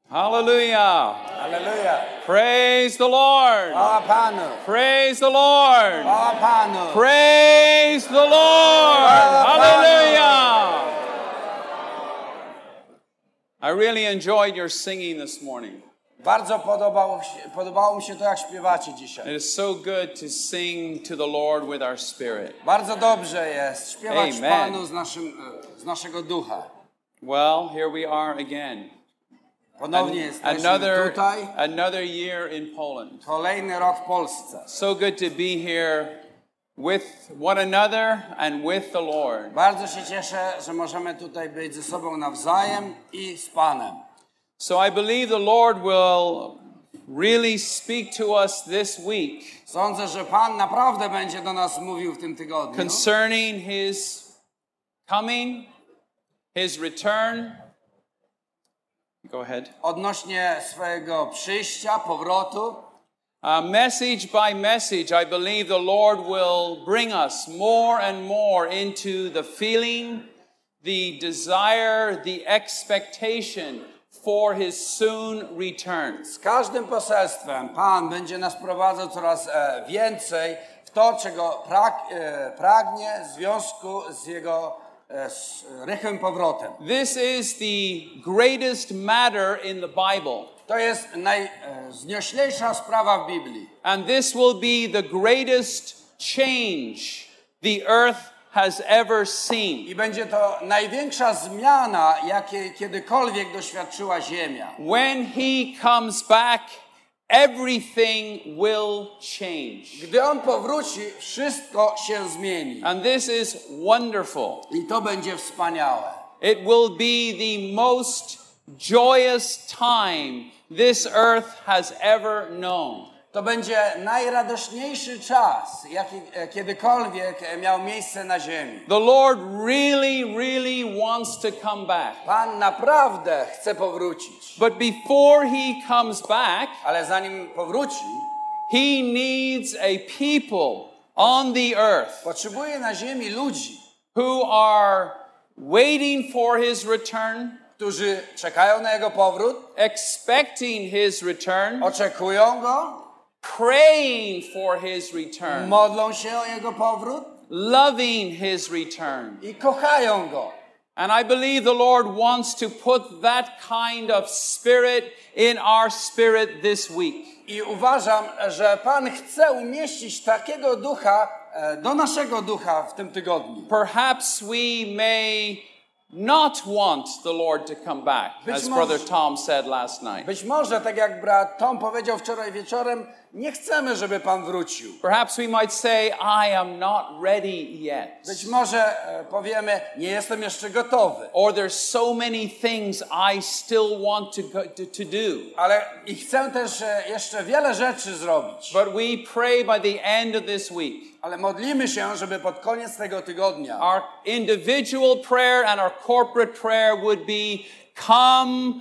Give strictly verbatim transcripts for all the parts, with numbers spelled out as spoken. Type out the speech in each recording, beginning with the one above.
Hallelujah. Hallelujah. Praise the Lord. Chwała Panu. Praise the Lord. Chwała Panu. Praise the Lord. Hallelujah. I really enjoyed your singing this morning. Bardzo podobało, się- podobało mi się to, jak śpiewacie dzisiaj. It is so good to sing to the Lord with our spirit. Bardzo dobrze jest śpiewać Amen. Panu z, naszym, e, z naszego ducha. Well, here we are again. Ponownie An- jesteśmy Another, tutaj. another year in Poland. Kolejny rok w Polsce. So good to be here with one another and with the Lord. Bardzo się cieszę, że możemy tutaj być ze sobą nawzajem i z Panem. So I believe the Lord will really speak to us this week Sądzę, że Pan naprawdę będzie do nas mówił w tym tygodniu concerning His coming, His return. Go ahead. odnośnie swojego przyjścia, powrotu. Uh, message by message, I believe the Lord will bring us more and more into the feeling, the desire, the expectation for His soon return. Z każdym poselstwem Pan będzie nas prowadzał coraz e, więcej w to, czego prag, e, pragnie w związku z Jego e, z rychłym powrotem. This is the greatest matter in the Bible. To jest najznioślejsza sprawa w Biblii. And this will be the greatest change the earth has ever seen. I będzie to największa zmiana, jakiej kiedykolwiek doświadczyła Ziemia. When He comes back, everything will change. Gdy On powróci, wszystko się zmieni. And this is wonderful. I to będzie wspaniałe. It will be the most joyous time this earth has ever known. To będzie najradośniejszy czas, jaki e, kiedykolwiek e, miał miejsce na ziemi. The Lord really, really wants to come back. Pan naprawdę chce powrócić. But before He comes back, Ale zanim powróci, He needs a people on the earth potrzebuje na ziemi ludzi, who are waiting for His return, którzy czekają na Jego powrót, expecting His return, oczekują Go, praying for His return, modlą się o Jego powrót loving His return. i kochają Go. And I believe the Lord wants to put that kind of spirit in our spirit this week. I uważam, że Pan chce umieścić takiego ducha e, do naszego ducha w tym tygodniu. Perhaps we may not want the Lord to come back, Być as może- Brother Tom said last night. Być może, tak jak brat Tom powiedział wczoraj wieczorem, nie chcemy, żeby Pan wrócił. Perhaps we might say, I am not ready yet. Być może e, powiemy, nie jestem jeszcze gotowy, Or there's so many things I still want to, go, to, to do. ale i chcę też e, jeszcze wiele rzeczy zrobić. But we pray by the end of this week, Ale modlimy się, żeby pod koniec tego tygodnia our individual prayer and our corporate prayer would be, come,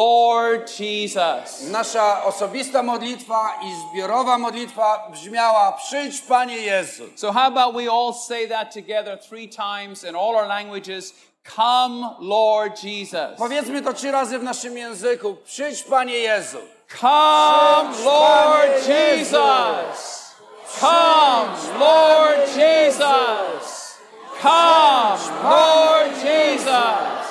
Lord Jesus. nasza osobista modlitwa i zbiorowa modlitwa brzmiała: przyjdź, Panie Jezu. So how about we all say that together three times in all our languages, come, Lord Jesus. Powiedzmy to trzy razy w naszym języku: przyjdź, Panie Jezu. Come, Lord Jesus. Come, Lord Jesus. Come, Lord Jesus.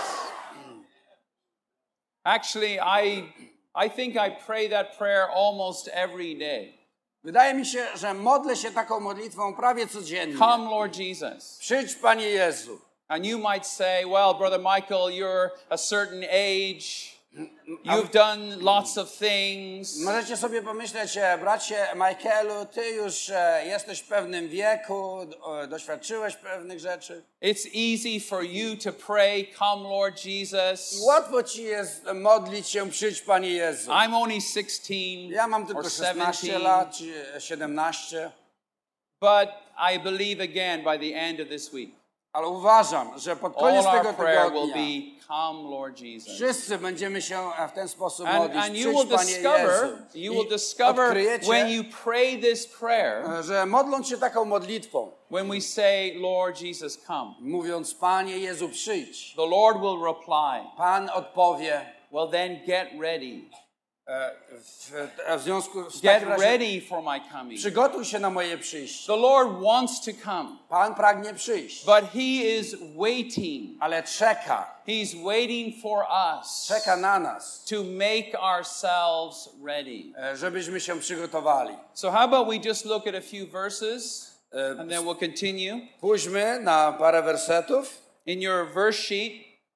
Actually, I I think I pray that prayer almost every day. Wydaje mi się, że modlę się taką modlitwą prawie codziennie. Come, Lord Jesus. Przyjdź, Panie Jezu. And you might say, well, Brother Michael, you're a certain age. You've done lots of things. Możecie sobie pomyśleć, e, bracie Michaelu, ty już e, jesteś w pewnym wieku, e, doświadczyłeś pewnych rzeczy. It's easy for you to pray, come, Lord Jesus. I łatwo ci jest modlić się: przyjdź, Panie Jezu. I'm only sixteen Ja mam or tylko szesnaście seventeen, lat, czy siedemnaście, but I believe again by the end of this week, ale uważam, że pod all koniec our tego prayer will tygodnia be, come, Lord Jesus. wszyscy będziemy się w ten sposób And, modlić: and you will przyjdź, Panie discover, Jezu. you will I discover odkryjecie, when you pray this prayer, że modląc się taką modlitwą, when we say, Lord Jesus, come, mówiąc: Panie Jezu, przyjdź, the Lord will reply, Pan odpowie: Well, then get ready. E, w, w związku z Get takim razie ready for my coming. przygotuj się na moje przyjście. The Lord wants to come, Pan pragnie przyjść, but He is waiting. ale czeka. He's waiting for us Czeka na nas, to make ourselves ready. e, żebyśmy się przygotowali. So how about we just look at a few verses E, and then we'll continue. Pójdźmy na parę wersetów. In your verse sheet,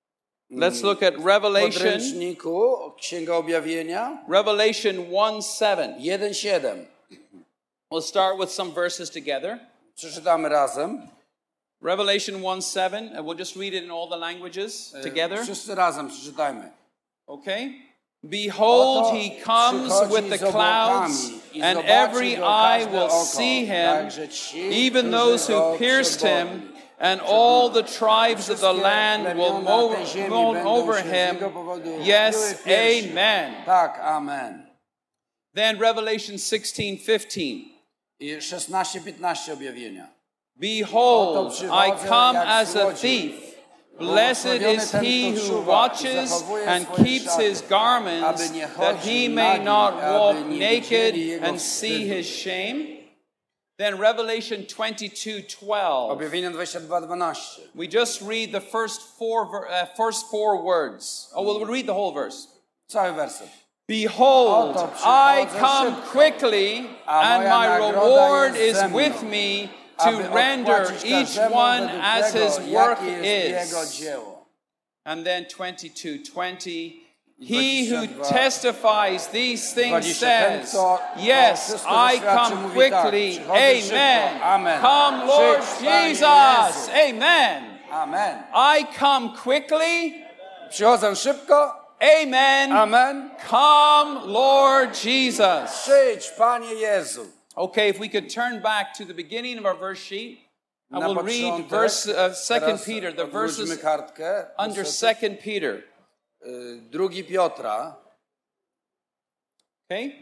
let's look at W Revelation, podręczniku Księga Objawienia Revelation one seven. jeden siedem. We'll start with some verses together. Przeczytamy razem. Revelation one seven, and we'll just read it in all the languages E, together. Wszyscy razem przeczytajmy. Okay? Behold, Oto he comes przychodzi with the z obłokami clouds, i and zobaczy every go eye każde will oko. see him, Także ci, even którzy those who go pierced him, przebodli. and all the tribes of the Wszystkie land will plemiona mourn tej ziemi mourn będą over się z him. jego powodu Yes, biły w piersi. amen. Tak, amen. Then Revelation sixteen fifteen. I szesnaście piętnaście objawienia. Behold, Oto I przychodzę come jak as a złodziej. thief. Blessed is he who watches and keeps his garments, that he may not walk naked and see his shame. Then Revelation twenty-two twelve. Objawienie dwadzieścia dwa dwanaście. We just read the first four, uh, first four words. Oh, well, we'll read the whole verse. Cały werset. Behold, Oto I przychodzę come szybko, quickly, a and moja my nagroda reward jest is ze mną, with me aby to render odpłacić each każdemu one według as tego, his work jakie jest jego is. dzieło. And then twenty-two twenty. He dwadzieścia who dwa, testifies these things dwadzieścia ten, says, to- Yes, to wszystko I doświadczy, come mówi tak, quickly. przychodzę szybko. Amen. Amen. Come, Lord Przyjdź, Panie Jesus. Jezu. Amen. Amen. I come quickly. Przychodzę szybko. Amen. Amen. Come, Lord Jesus. Przyjdź, Panie Jezu. Okay, if we could turn back to the beginning of our verse sheet, I Na will read początek, verse uh, Second teraz Peter, the odwróćmy verses kartkę. under Wersety. Second Peter. Y, Drugi Piotra. Okay?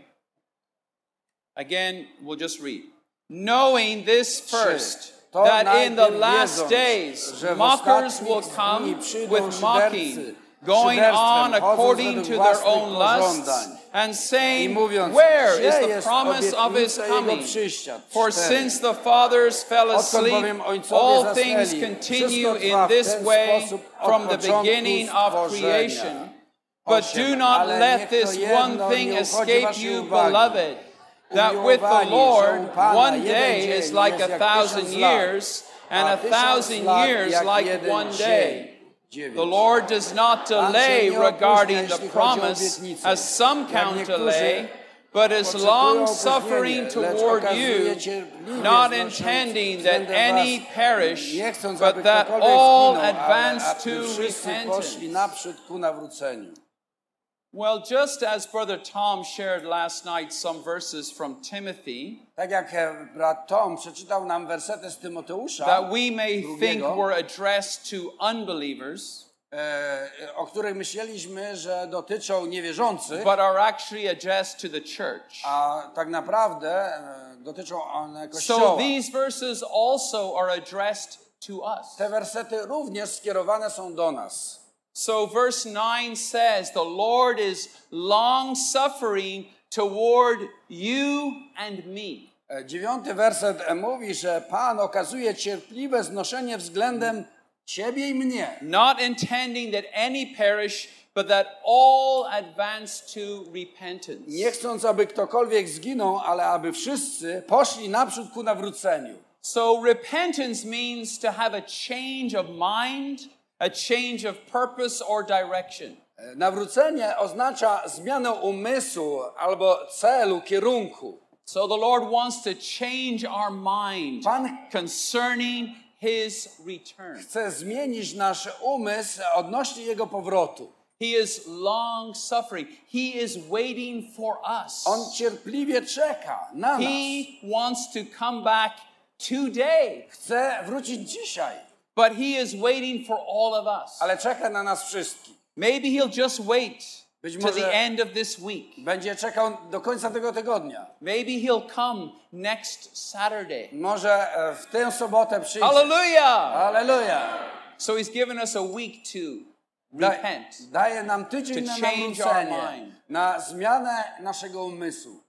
Again, we'll just read. Knowing this first, To that in the najpierw last wiedząc, days że w mockers ostatnich will dni come przyjdą with mocking, szydercy, going on szyderstwem, according chodząc to według their własnych own lusts, pożądań. and I saying, mówiąc, where gdzie is the jest promise of his obietnica Jego coming? przyjścia? For Cztery. since the fathers fell Odkąd asleep, bowiem ojcowie all things zasnęli, continue wszystko in trwa w this ten way sposób od from the początku beginning of stworzenia. creation. But Osiem. do not Ale let niech to this jedno one thing nie uchodzi escape waszej you, uwagi. beloved, that with the Umiłowani, że Lord u Pana one jeden day dzień is like jest a jak thousand tysiąc lat, years, and a a tysiąc thousand lat years jak like jeden one dzień. day. Dziewięć. The Lord does not Pan się delay nie opóźnia, regarding the jeśli chodzi o promise, obietnicę. as some Jak count niektórzy delay, but is oczekują long opóźnienie, suffering lecz toward okazuje you, cierpliwie not znosząc intending that względem any was, perish, nie chcąc, but aby that ktokolwiek all zginął, ale advance aby to wszyscy repentance. poszli naprzód ku nawróceniu. Well, just as Brother Tom shared last night some verses from Timothy, Tak jak e, brat Tom przeczytał nam wersety z Tymoteusza, that we may think drugiego, were addressed to unbelievers, e, o których myśleliśmy, że dotyczą niewierzących, but are actually addressed to the church. a tak naprawdę e, dotyczą one So Kościoła. these verses also are addressed to us. Te wersety również skierowane są do nas. So verse nine says, the Lord is long suffering toward you and me. E, Dziewiąty werset e, mówi, że Pan okazuje cierpliwe znoszenie względem ciebie i mnie. Not intending that any perish, but that all advance to repentance. Nie chcąc, aby ktokolwiek zginął, ale aby wszyscy poszli naprzód ku nawróceniu. So repentance means to have a change of mind, a change of purpose or direction. E, Nawrócenie oznacza zmianę umysłu albo celu, kierunku. So the Lord wants to change our mind Pan concerning His return. chce zmienić nasz umysł odnośnie Jego powrotu. He is long suffering. He is waiting for us. On cierpliwie czeka na nas. He wants to come back today, Chce wrócić dzisiaj, but He is waiting for all of us. ale czeka na nas wszystkich. Maybe He'll just wait Być to może- the end of this week. Będzie czekał do końca tego tygodnia. Maybe He'll come next Saturday. Może e, w tę sobotę przyjdzie. Hallelujah! Halleluja! So He's given us a week to repent. Daje nam tydzień To na change our nawrócenie, mind. na zmianę naszego umysłu.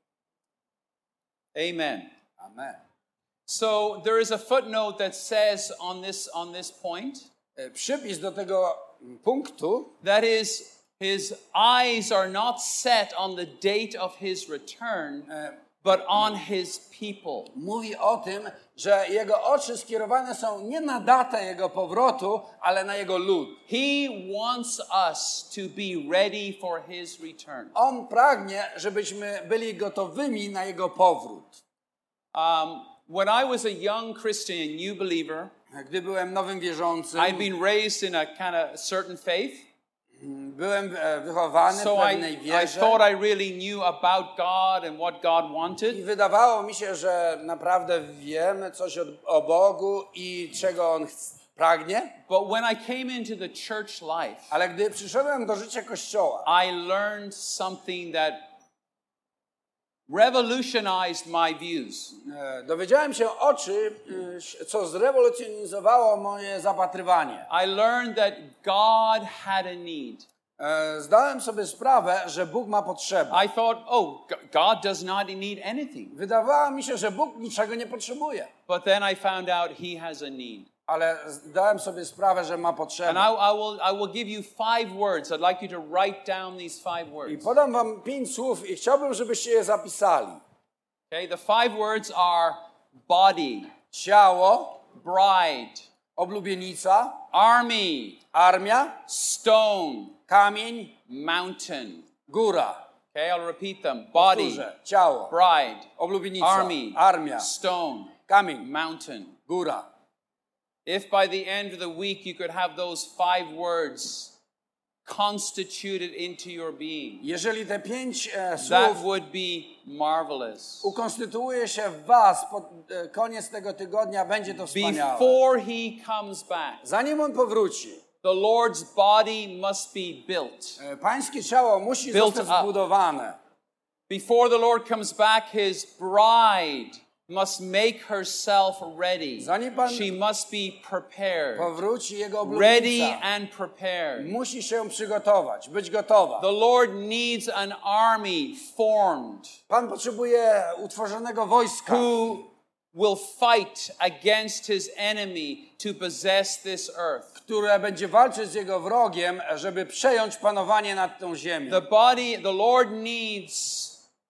Amen. Amen. So there is a footnote that says on this on this point E, Przypis do tego punktu, that is his eyes are not set on the date of his return, but on his people. mówi o tym, że jego oczy skierowane są nie na datę jego powrotu, ale na jego lud. He wants us to be ready for his return. On pragnie, żebyśmy byli gotowymi na jego powrót. Um, when I was a young Christian, a new believer, Gdy byłem nowym wierzącym, I'd been raised in a kind of certain faith. byłem e, wychowany w So pewnej I, I wierze thought I really knew about God and what God i wanted. wydawało mi się, że naprawdę wiemy coś o, o Bogu i czego On ch- pragnie. But when I came into the church life, Ale gdy przyszedłem do życia Kościoła, I learned something that revolutionized my views. e, dowiedziałem się o czymś, co zrewolucjonizowało moje zapatrywanie. I learned that God had a need. E, Zdałem sobie sprawę, że Bóg ma potrzebę. I thought, oh, G- God does not need anything. Wydawało mi się, że Bóg niczego nie potrzebuje. But then I found out He has a need. Ale zdałem sobie sprawę, że ma And potrzebę. I, I, will, I will give you five words. I'd like you to write down these five I words. podam wam pięć słów i chciałbym, żebyście je zapisali. Okay, the five words are body, Ciało, bride, oblubienica, army, armia, stone, kamień, mountain. góra. Okay, I'll repeat them. Body, Powtórzę. Ciało, bride, oblubienica, army, armia, stone, kamień, mountain. góra. If by the end of the week you could have those five words constituted into your being, Jeżeli te pięć e, that słów would be marvelous. ukonstytuuje się w was, pod e, koniec tego tygodnia będzie to wspaniałe. Before He comes back, Zanim On powróci, the Lord's body must be built. e, pańskie ciało musi Built zostać up. zbudowane. Before the Lord comes back, His bride must make herself ready. Zanim Pan She must be prepared. powróci Jego Ready oblubienica. and prepared. Musi się przygotować, być gotowa. The Lord needs an army formed Pan potrzebuje utworzonego wojska, who will fight against His enemy to possess this earth. które będzie walczyć z Jego wrogiem, żeby przejąć panowanie nad tą ziemią. The body, the Lord needs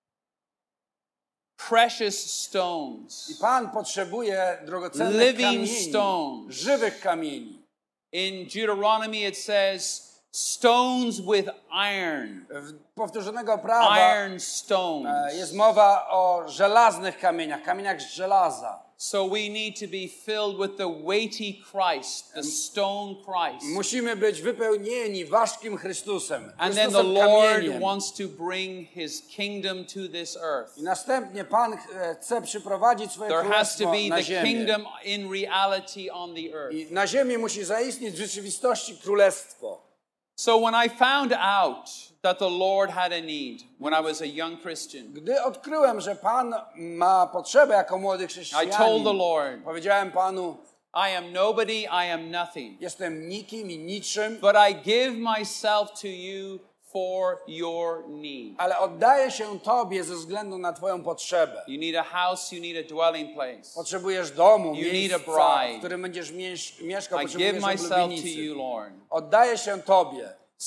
precious I stones. Pan potrzebuje drogocennych Living kamieni, stones. żywych kamieni. In Deuteronomy it says stones with iron. W powtórzonego prawa Iron stones. e, jest mowa o żelaznych kamieniach, kamieniach z żelaza. So we need to be filled with the weighty Christ, the stone Christ. Musimy być wypełnieni ważkim Chrystusem, And then the Chrystusem Lord kamieniem. wants to bring His kingdom to this earth. I następnie Pan e, chce przyprowadzić swoje There has to królestwo be na the ziemię. kingdom in reality on the earth. I na ziemi musi zaistnieć w rzeczywistości królestwo. So when I found out that the Lord had a need when I was a young Christian, Gdy odkryłem, że Pan ma potrzebę jako młody I told the chrześcijanin, Lord, powiedziałem Panu, I am nobody, I am nothing, jestem nikim i niczym, but I give myself to you for your need. ale oddaję się Tobie ze względu na Twoją potrzebę. You need a house, you need a dwelling place. Potrzebujesz domu, You need miejsca, a bride. w którym będziesz miesz- mieszkał, I give potrzebujesz myself to oblubienicy. you, Lord. Oddaję się Tobie.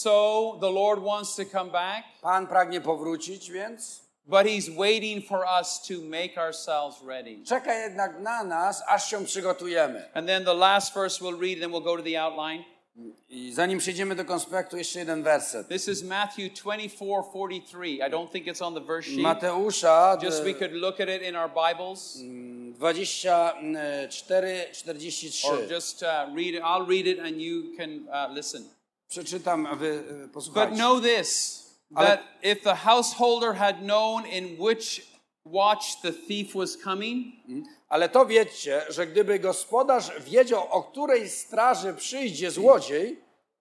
So the Lord wants to come back, Pan pragnie powrócić, więc but He's waiting for us to make ourselves ready. czeka jednak na nas, aż się przygotujemy. And then the last verse we'll read, then we'll go to the outline. I zanim przejdziemy do konspektu, jeszcze jeden werset. This is Matthew twenty-four forty-three. I don't think it's on the verse sheet. Mateusza Just we could look at it in our Bibles, dwadzieścia cztery czterdzieści or trzy. just uh, read it. I'll read it and you can uh, listen. Przeczytam, a wy e, But posłuchajcie. know this, that if the householder had known in which watch the thief was coming, Ale to wiedzcie, że gdyby gospodarz wiedział, o której straży przyjdzie złodziej,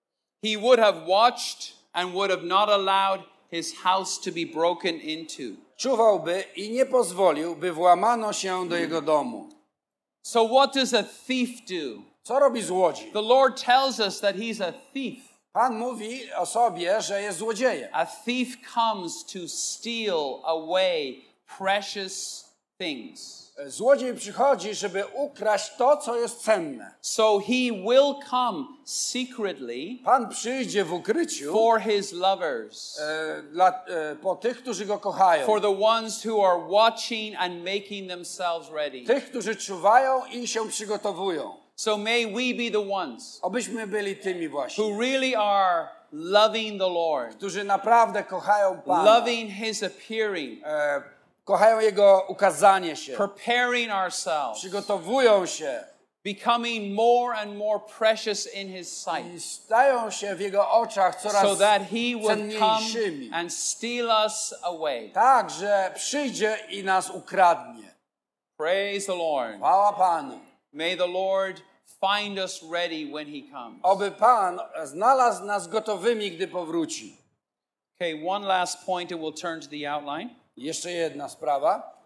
he would have watched and would have not allowed his house to be broken into. czuwałby i nie pozwolił, by włamano się do jego domu. So what does a thief do? Co robi złodziej? The Lord tells us that he's a thief. Pan mówi o sobie, że jest złodziejem. A thief comes to steal away precious things. Złodziej przychodzi, żeby ukraść to, co jest cenne. So he will come secretly Pan przyjdzie w ukryciu for his lovers, e, dla, e, po tych, którzy go kochają. for the ones who are watching and making themselves ready. Tych, którzy czuwają i się przygotowują. So may we be the ones Obyśmy byli tymi właśnie, who really are loving the Lord, którzy naprawdę kochają Pana. loving his appearing, E, kochają Jego ukazanie się. preparing ourselves, Przygotowują się becoming more and more precious in his sight, i stają się w Jego oczach coraz so that he would come cenniejszymi. and steal us away. Tak, że przyjdzie i nas ukradnie. Praise the Lord. Chwała Panu. May the Lord find us ready when he comes. Oby Pan znalazł nas gotowymi, gdy powróci. Okay, one last point and we'll turn to the outline. Jeszcze jedna sprawa.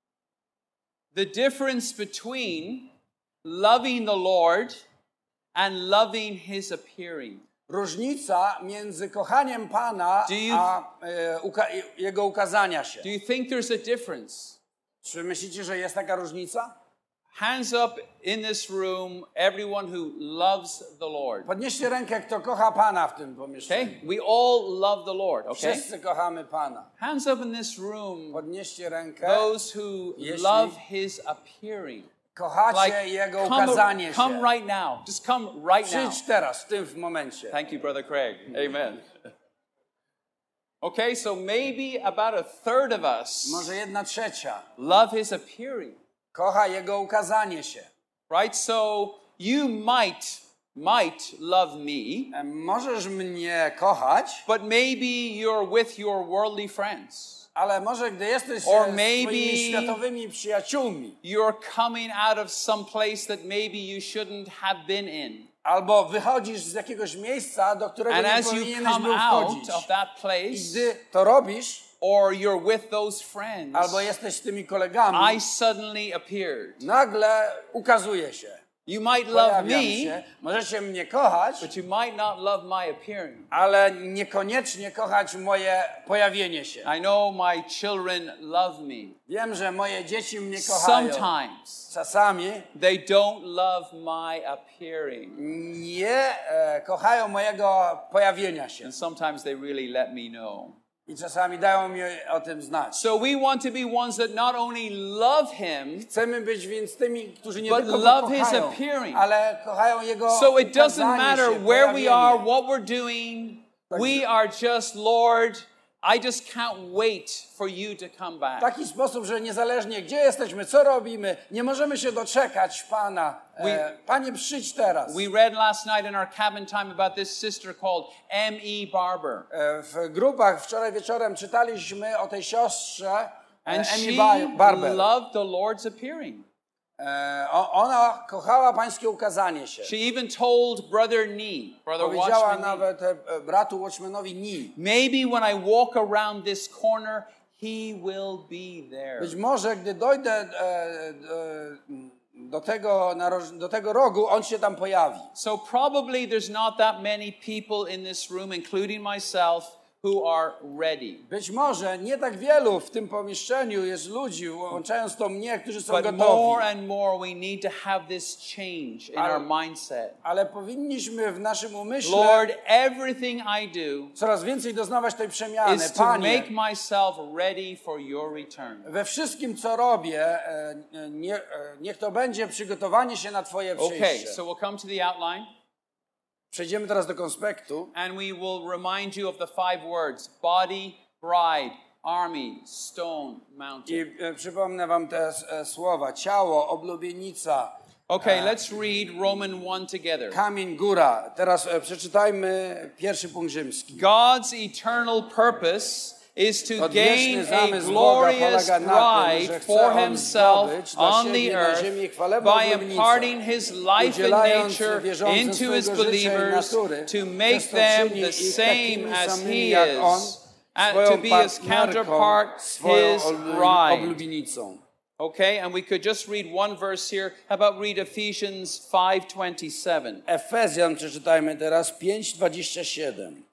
The difference between loving the Lord and loving his appearing. Różnica między kochaniem Pana Do you- a e, uka- Jego ukazania się. Do you think there's a difference? Czy myślicie, że jest taka różnica? Hands up in this room, everyone who loves the Lord. Podnieście rękę, kto kocha Pana w tym pomieszczeniu. Okay? We all love the Lord, okay? Wszyscy kochamy Pana. Hands up in this room, Podnieście rękę. those who Jeśli- love his appearing. Kochacie Like, Jego come, ukazanie się. come right now. Just come right now. Przyjdź teraz, w tym momencie. Thank you, Brother Craig. Amen. Okay, so maybe about a third of us Może jedna trzecia love his appearing, kocha Jego ukazanie się. right? So you might, might love me, E, Możesz mnie kochać, but maybe you're with your worldly friends. ale może gdy jesteś Or e, z maybe- swoimi światowymi przyjaciółmi, You're coming out of some place that maybe you shouldn't have been in. albo wychodzisz z jakiegoś miejsca, do którego And nie as you powinieneś come był out wchodzić. of that I place, gdy to robisz, or you're with those friends, albo jesteś z tymi kolegami, I suddenly appeared. nagle ukazuje się. You might love Pojawiam me, się. Możecie mnie kochać, but you might not love my appearing. ale niekoniecznie kochać moje pojawienie się. I know my children love me. Wiem, że moje dzieci mnie kochają. Sometimes Czasami they don't love my appearing. nie e, kochają mojego pojawienia się. And sometimes they really let me know. I czasami dają mi o tym znać. So we want to be ones that not only love him, Chcemy być więc tymi, którzy nie But tylko go love his kochają, appearing. ale kochają Jego so it doesn't ukazanie matter się, where we pojawienie. are, what we're doing. We are just, Lord, I just can't wait for you to come W back. taki sposób, że niezależnie gdzie jesteśmy, co robimy, nie możemy się doczekać Pana. E, Panie, przyjdź teraz. We read last night in our cabin time about this sister called M E Barber. E, w grupach wczoraj wieczorem czytaliśmy o tej siostrze e, And Emmy she Ba- Barber. loved the Lord's appearing. E, o- ona kochała Pańskie ukazanie się. She even told Brother Nee, Brother Powiedziała Watchman Nee, nawet e, bratu Watchmanowi Ni. maybe when I walk around this corner, he will be there. Być może, gdy dojdę e, e, do, tego, naroż- do tego rogu, on się tam pojawi. So probably there's not that many people in this room, including myself, who are ready. Być może nie tak wielu w tym pomieszczeniu jest ludzi, łączając to mnie, którzy są But gotowi. more and more we need to have this change in Ale- our mindset. Ale powinniśmy w naszym umyśle Lord, everything I do coraz więcej doznawać tej przemiany. is to Panie, make myself ready for your return. we wszystkim, co robię, e, nie, e, niech to będzie przygotowanie się na Twoje Okay, przyjście. so we'll come to the outline Przejdziemy teraz do konspektu and we will remind you of the five words: body, bride, army, stone, mountain. i e, przypomnę wam te e, słowa. Ciało, oblubienica, Okay, let's read Roman one together. kamień, góra. Teraz e, przeczytajmy pierwszy punkt rzymski. God's eternal purpose is to gain Odwieczny a zamysł Boga glorious polega na tym, bride że chce for On himself zdobyć dla on siebie the na earth ziemi chwalebną by oblubienicę, imparting his life and udzielając nature wierzącym into his swojego życia i believers natury, to make przez to them czyni the ich same takimi as samymi he jak On, is, and swoją to be his partnerką, counterpart, swoją his olu- bride. oblubienicą. Okay, and we could just read one verse here. How about read Ephesians five twenty-seven? Efezjan przeczytajmy teraz pięć dwadzieścia siedem.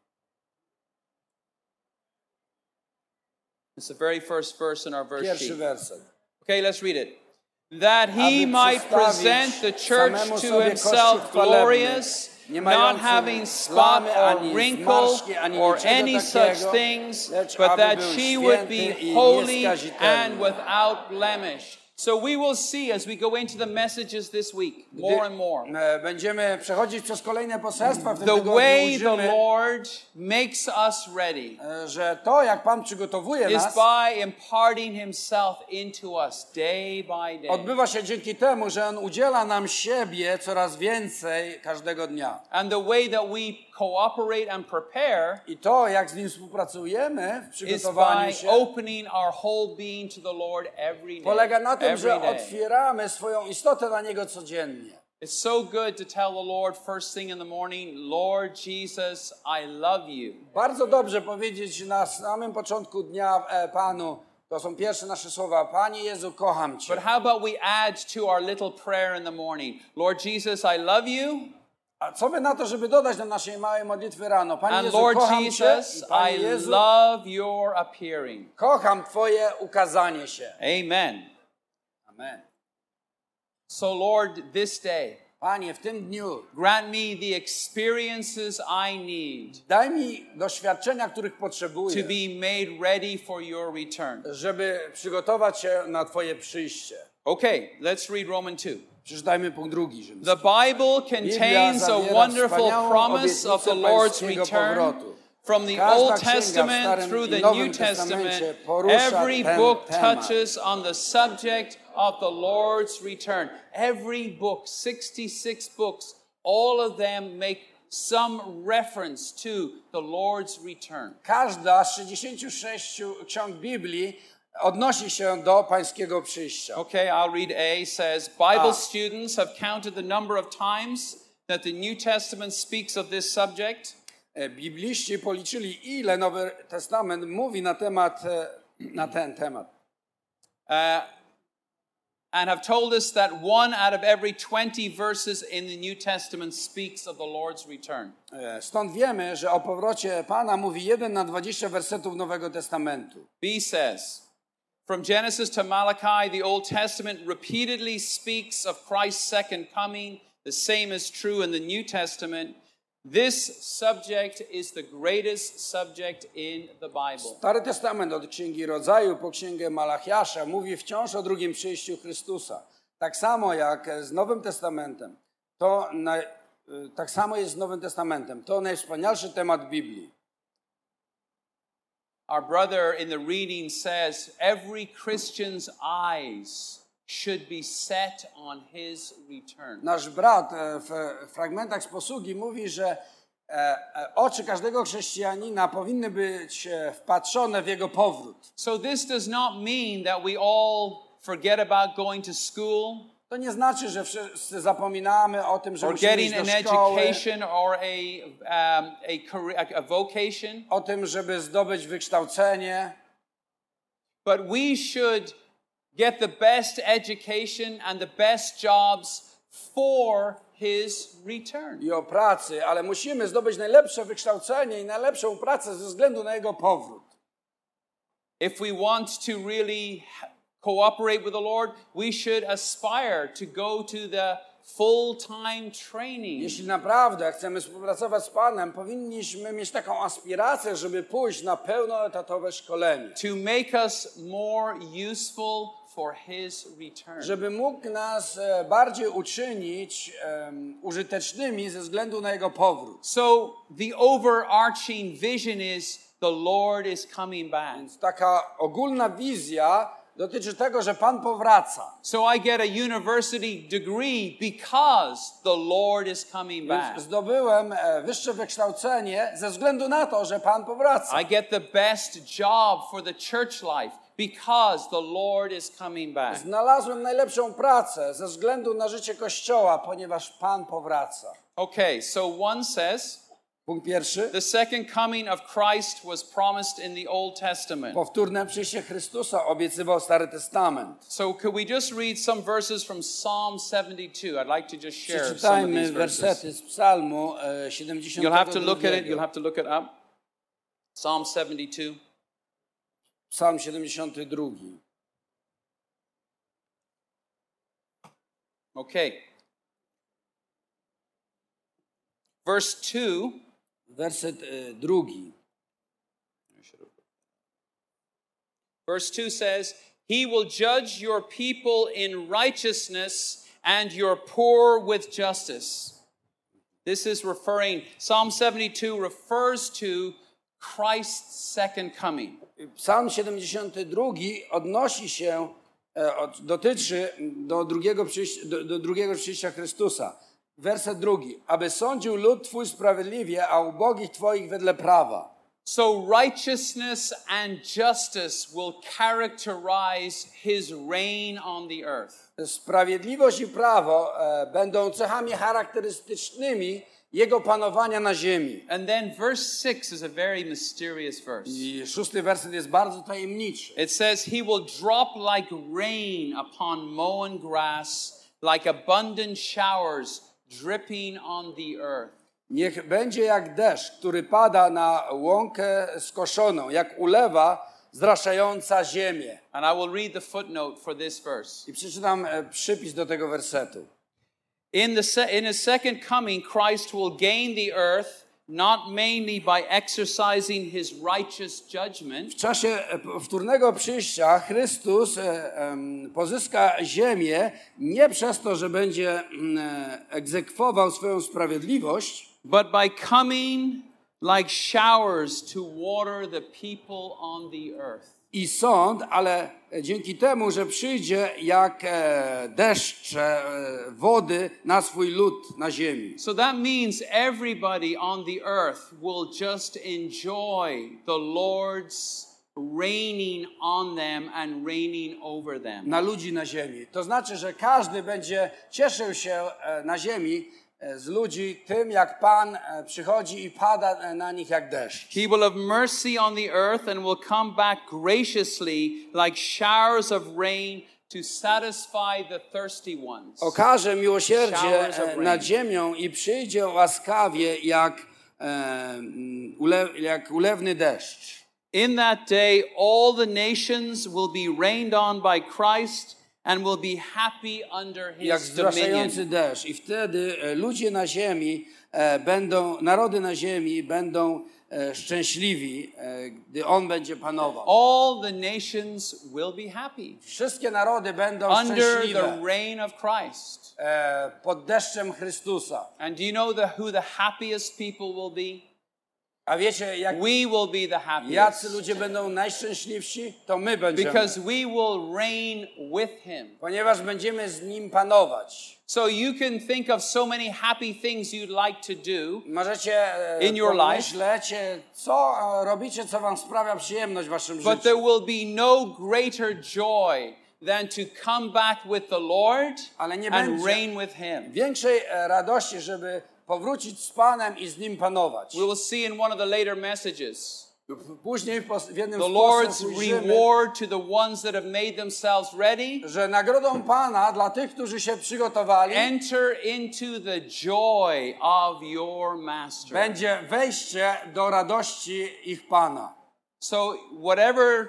It's the very first verse in our verse Pierwszy sheet. werset. Okay, let's read it. That he Aby might present przedstawić the church samemu to sobie himself Kościół chwalebny, glorious, nie not mający having spot plamy, or ani wrinkle zmarszczki, ani or niczego any such takiego, things, lecz but aby that był she would be święty i holy nieskazitelny. and without blemish. So we will see as we go into the messages this week, more and more. E, Będziemy przechodzić przez kolejne poselstwa w tym The tygodniu. way the Ujrzymy, Lord makes us ready e, że to, jak Pan przygotowuje is nas, by imparting himself into us day by day. odbywa się dzięki temu, że On udziela nam siebie coraz więcej każdego dnia. And the way that we cooperate and prepare I to, jak z Nim współpracujemy w is przygotowaniu by się, opening our whole being to the Lord every day. polega na tym, every że day. otwieramy swoją istotę na Niego codziennie. It's so good to tell the Lord first thing in the morning, Lord Jesus, I love you. Bardzo dobrze powiedzieć na samym początku dnia e, Panu, to są pierwsze nasze słowa, Panie Jezu, kocham Cię. But how about we add to our little prayer in the morning, Lord Jesus, I love you. A co by na to, żeby dodać do naszej małej modlitwy rano? Panie And Jezu, Lord kocham Jesus, Cię i Panie I Jezu, love your appearing. kocham Twoje ukazanie się. Amen. Amen. So Lord, this day, Panie, w tym dniu grant me the experiences I need daj mi doświadczenia, których to potrzebuję, be made ready for your return. żeby przygotować się na Twoje przyjście. Okay, let's read Romans two. Przeczytajmy punkt drugi rzymski. The Bible contains a zawiera wonderful wspaniałą promise of the obietnicę Lord's pańskiego return. powrotu. From the Każda Old księga w Testament Starym through i the Nowym New Testament, Testamencie porusza every ten book temat. touches on the subject of the Lord's return. Every book, sixty-six books, all of them make some reference to the Lord's return. Każda z sześćdziesięciu sześciu ksiąg Biblii odnosi się do pańskiego przyjścia. Okay, I'll read A. Says, Bible A. students have counted the number of times that the New Testament speaks of this subject. E, Bibliści policzyli, ile Nowy Testament mówi na temat, e, na ten temat. Uh, and have told us that one out of every twenty verses in the New Testament speaks of the Lord's return. E, Stąd wiemy, że o powrocie Pana mówi jeden na dwadzieścia wersetów Nowego Testamentu. B says, from Genesis to Malachi, the Old Testament repeatedly speaks of Christ's second coming. The same is true in the New Testament. This subject is the greatest subject in the Bible. Stary Testament od Księgi Rodzaju po Księgę Malachiasza mówi wciąż o drugim przyjściu Chrystusa. Tak samo jak z Nowym Testamentem. To na, tak samo jest z Nowym Testamentem. To najwspanialszy temat Biblii. Our brother in the reading says, every Christian's eyes should be set on his return. Nasz brat w fragmentach z posługi mówi, że oczy każdego chrześcijanina powinny być wpatrzone w jego powrót. So this does not mean that we all forget about going to school, To nie znaczy, że wszyscy zapominamy o tym, że or musimy iść getting do an szkoły, education or a um, a, career, a vocation, o tym, żeby zdobyć wykształcenie. but we should get the best education and the best jobs for his return. I o pracy, ale musimy zdobyć najlepsze wykształcenie i najlepszą pracę ze względu na jego powrót. If we want to really cooperate with the Lord, we should aspire to go to the full-time training. Jeśli naprawdę chcemy współpracować z Panem, powinniśmy mieć taką aspirację, żeby pójść na pełnoetatowe szkolenie. To make us more useful for his return. Żeby mógł nas e, bardziej uczynić um, użytecznymi ze względu na jego powrót. So the overarching vision is the Lord is coming back. Więc taka ogólna wizja dotyczy tego, że Pan powraca. So I get a university degree because the Lord is coming back. Więc zdobyłem e, wyższe wykształcenie ze względu na to, że Pan powraca. I get the best job for the church life because the Lord is coming back. Znalazłem najlepszą pracę ze względu na życie Kościoła, ponieważ Pan powraca. Okay, so one says, Punkt pierwszy. The second coming of Christ was promised in the Old Testament. Powtórne przyjście Chrystusa obiecywał Stary Testament. So could we just read some verses from Psalm seventy-two? I'd like to just share some of Przeczytajmy these verses. wersety z Psalmu e, siedemdziesiątego You'll have to look at it. You'll drugiego. have to look it up. Psalm seventy-two. Psalm siedemdziesiąty drugi. Okay. Verse two. Werset e, drugi. Verse two says, He will judge your people in righteousness and your poor with justice. This is referring, Psalm seventy-two refers to Christ's second coming. Psalm siedemdziesiąty drugi odnosi się, e, od, dotyczy do drugiego, przyjścia, do, do drugiego przyjścia Chrystusa. Werset drugi. Aby sądził lud Twój sprawiedliwie, a ubogich Twoich wedle prawa. So righteousness and justice will characterize His reign on the earth. Sprawiedliwość i prawo e, będą cechami charakterystycznymi Jego panowania na ziemi. And then verse six is a very mysterious verse. I szósty werset jest bardzo tajemniczy. It says, He will drop like rain upon mown grass, like abundant showers dripping on the earth. Niech będzie jak deszcz, który pada na łąkę skoszoną, jak ulewa zraszająca ziemię. And I will read the footnote for this verse. I przeczytam e, przypis do tego wersetu. In the se- in His second coming, Christ will gain the earth not mainly by exercising His righteous judgment, W czasie e, powtórnego przyjścia Chrystus e, em, pozyska ziemię nie przez to, że będzie mm, e, egzekwował swoją sprawiedliwość, but by coming like showers to water the people on the earth. i sąd, ale dzięki temu, że przyjdzie jak e, deszcze e, wody na swój lud na ziemi. So that means everybody on the earth will just enjoy the Lord's reigning on them and reigning over them. Na ludzi na ziemi. To znaczy, że każdy będzie cieszył się e, na ziemi e, z ludzi tym, jak Pan e, przychodzi i pada e, na nich jak deszcz. He will have mercy on the earth and will come back graciously like showers of rain to satisfy the thirsty ones. Okaże miłosierdzie Showers of e, rain. nad ziemią i przyjdzie łaskawie jak, e, ule, jak ulewny deszcz. In that day, all the nations will be rained on by Christ and will be happy under Jak His zraszający dominion. deszcz. I wtedy e, ludzie na ziemi e, będą, narody na ziemi będą e, szczęśliwi, e, gdy On będzie panował. All the nations will be happy Wszystkie narody będą under the szczęśliwe reign of Christ. e, pod deszczem Chrystusa. And do you know the, who the happiest people will be? A wiecie, jak We will be the jacy happiest ludzie będą najszczęśliwsi, to my będziemy. because we will reign with Him. Ponieważ będziemy z Nim panować. So you can think of so many happy things you'd like to do, Możecie e, In your life. pomyśleć, e, co e, robicie, co wam sprawia przyjemność w waszym but there życiu. will be no greater joy than to come back with the Lord Ale nie and będzie reign with Him. większej e, radości, żeby powrócić z Panem i z Nim panować. We will see in one of the later messages Później w pos- w jednym the z Lord's posłów ujrzymy, reward to the ones that have made themselves ready. że nagrodą Pana dla tych, którzy się przygotowali, Enter into the joy of your master. będzie wejście do radości ich Pana. So whatever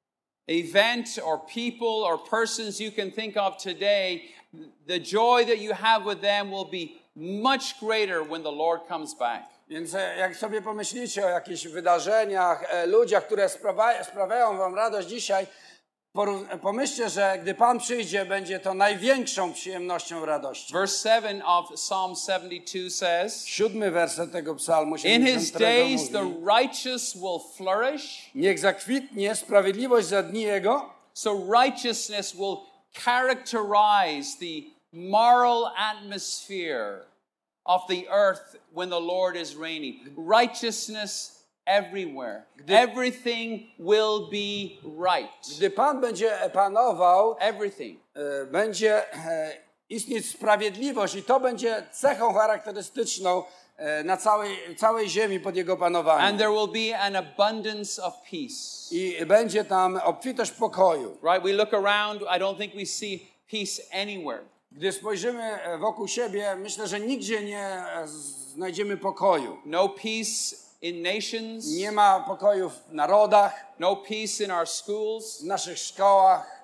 event or people or persons you can think of today, the joy that you have with them will be much greater when the Lord comes back. Więc e, jak sobie pomyślicie o jakichś wydarzeniach, e, ludziach, które sprawa- sprawiają wam radość dzisiaj, poró- pomyślcie, że gdy Pan przyjdzie, będzie to największą przyjemnością radości. Verse seven of Psalm seventy-two says, Siódmy werset tego psalmu In His siedemdziesiątego days the mówi: righteous will flourish, Niech zakwitnie sprawiedliwość za dni Jego, so righteousness will characterize the moral atmosphere of the earth when the Lord is reigning. Righteousness everywhere. Everything will be right. gdy Pan będzie panował, Everything. e, będzie e, istnieć sprawiedliwość i to będzie cechą charakterystyczną e, na całej, całej ziemi pod Jego panowaniem. And there will be an abundance of peace. I będzie tam obfitość pokoju. Right? We look around, I don't think we see peace anywhere. Gdy spojrzymy wokół siebie, myślę, że nigdzie nie znajdziemy pokoju. No peace in nations. Nie ma pokoju w narodach, No peace in our schools. w naszych szkołach.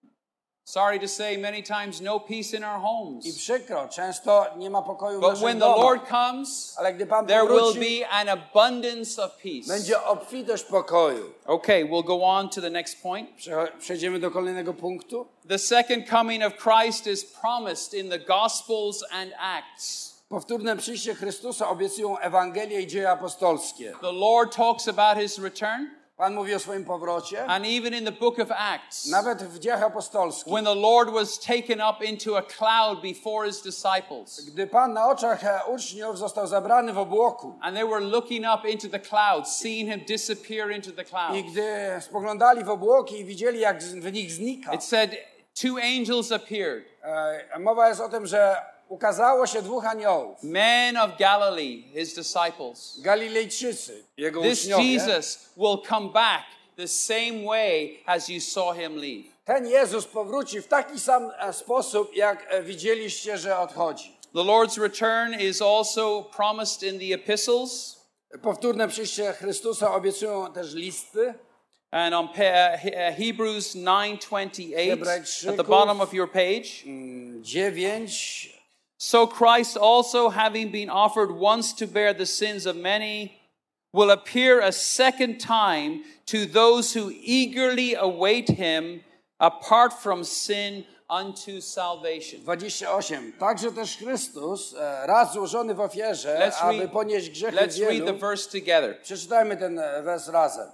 Sorry to say, many times no peace in our I homes. przykro, często nie ma pokoju w But naszych when the domach. Lord comes, Ale gdy Pan there will powróci, be an abundance of peace. będzie obfitość pokoju. Okay, we'll go on to the next point. Przecho- Przejdziemy do kolejnego punktu. The second coming of Christ is promised in the Gospels and Acts. Powtórne przyjście Chrystusa obiecują Ewangelię i dzieje apostolskie. The Lord talks about his return, Pan mówi o swoim powrocie. and even in the book of Acts, Nawet w dziejach apostolskich. when the Lord was taken up into a cloud before his disciples, Gdy Pan na oczach e, uczniów został zabrany w obłoku and they were looking up into the cloud, seeing him disappear into the cloud, i gdy spoglądali w obłoki i widzieli, jak z- w nich znika, it said two angels appeared, e, mowa jest o tym, że ukazało się dwóch aniołów. men of Galilee, his disciples. Galilejczycy, jego This uczniowie. Jesus will come back the same way as you saw him leave. Ten Jezus powróci w taki sam e, sposób, jak e, widzieliście, że odchodzi. The Lord's return is also promised in the epistles. Powtórne przyjście Chrystusa obiecują też listy. And on pa- uh, Hebrews nine twenty-eight Hebrajczyków. at the bottom of your page. Dziewięć. So Christ also, having been offered once to bear the sins of many, will appear a second time to those who eagerly await him apart from sin unto salvation. dwadzieścia osiem. Także też Chrystus, e, raz złożony w ofierze, Let's aby read, ponieść grzechy let's read the wielu. verse together. Przeczytajmy ten e, wers razem.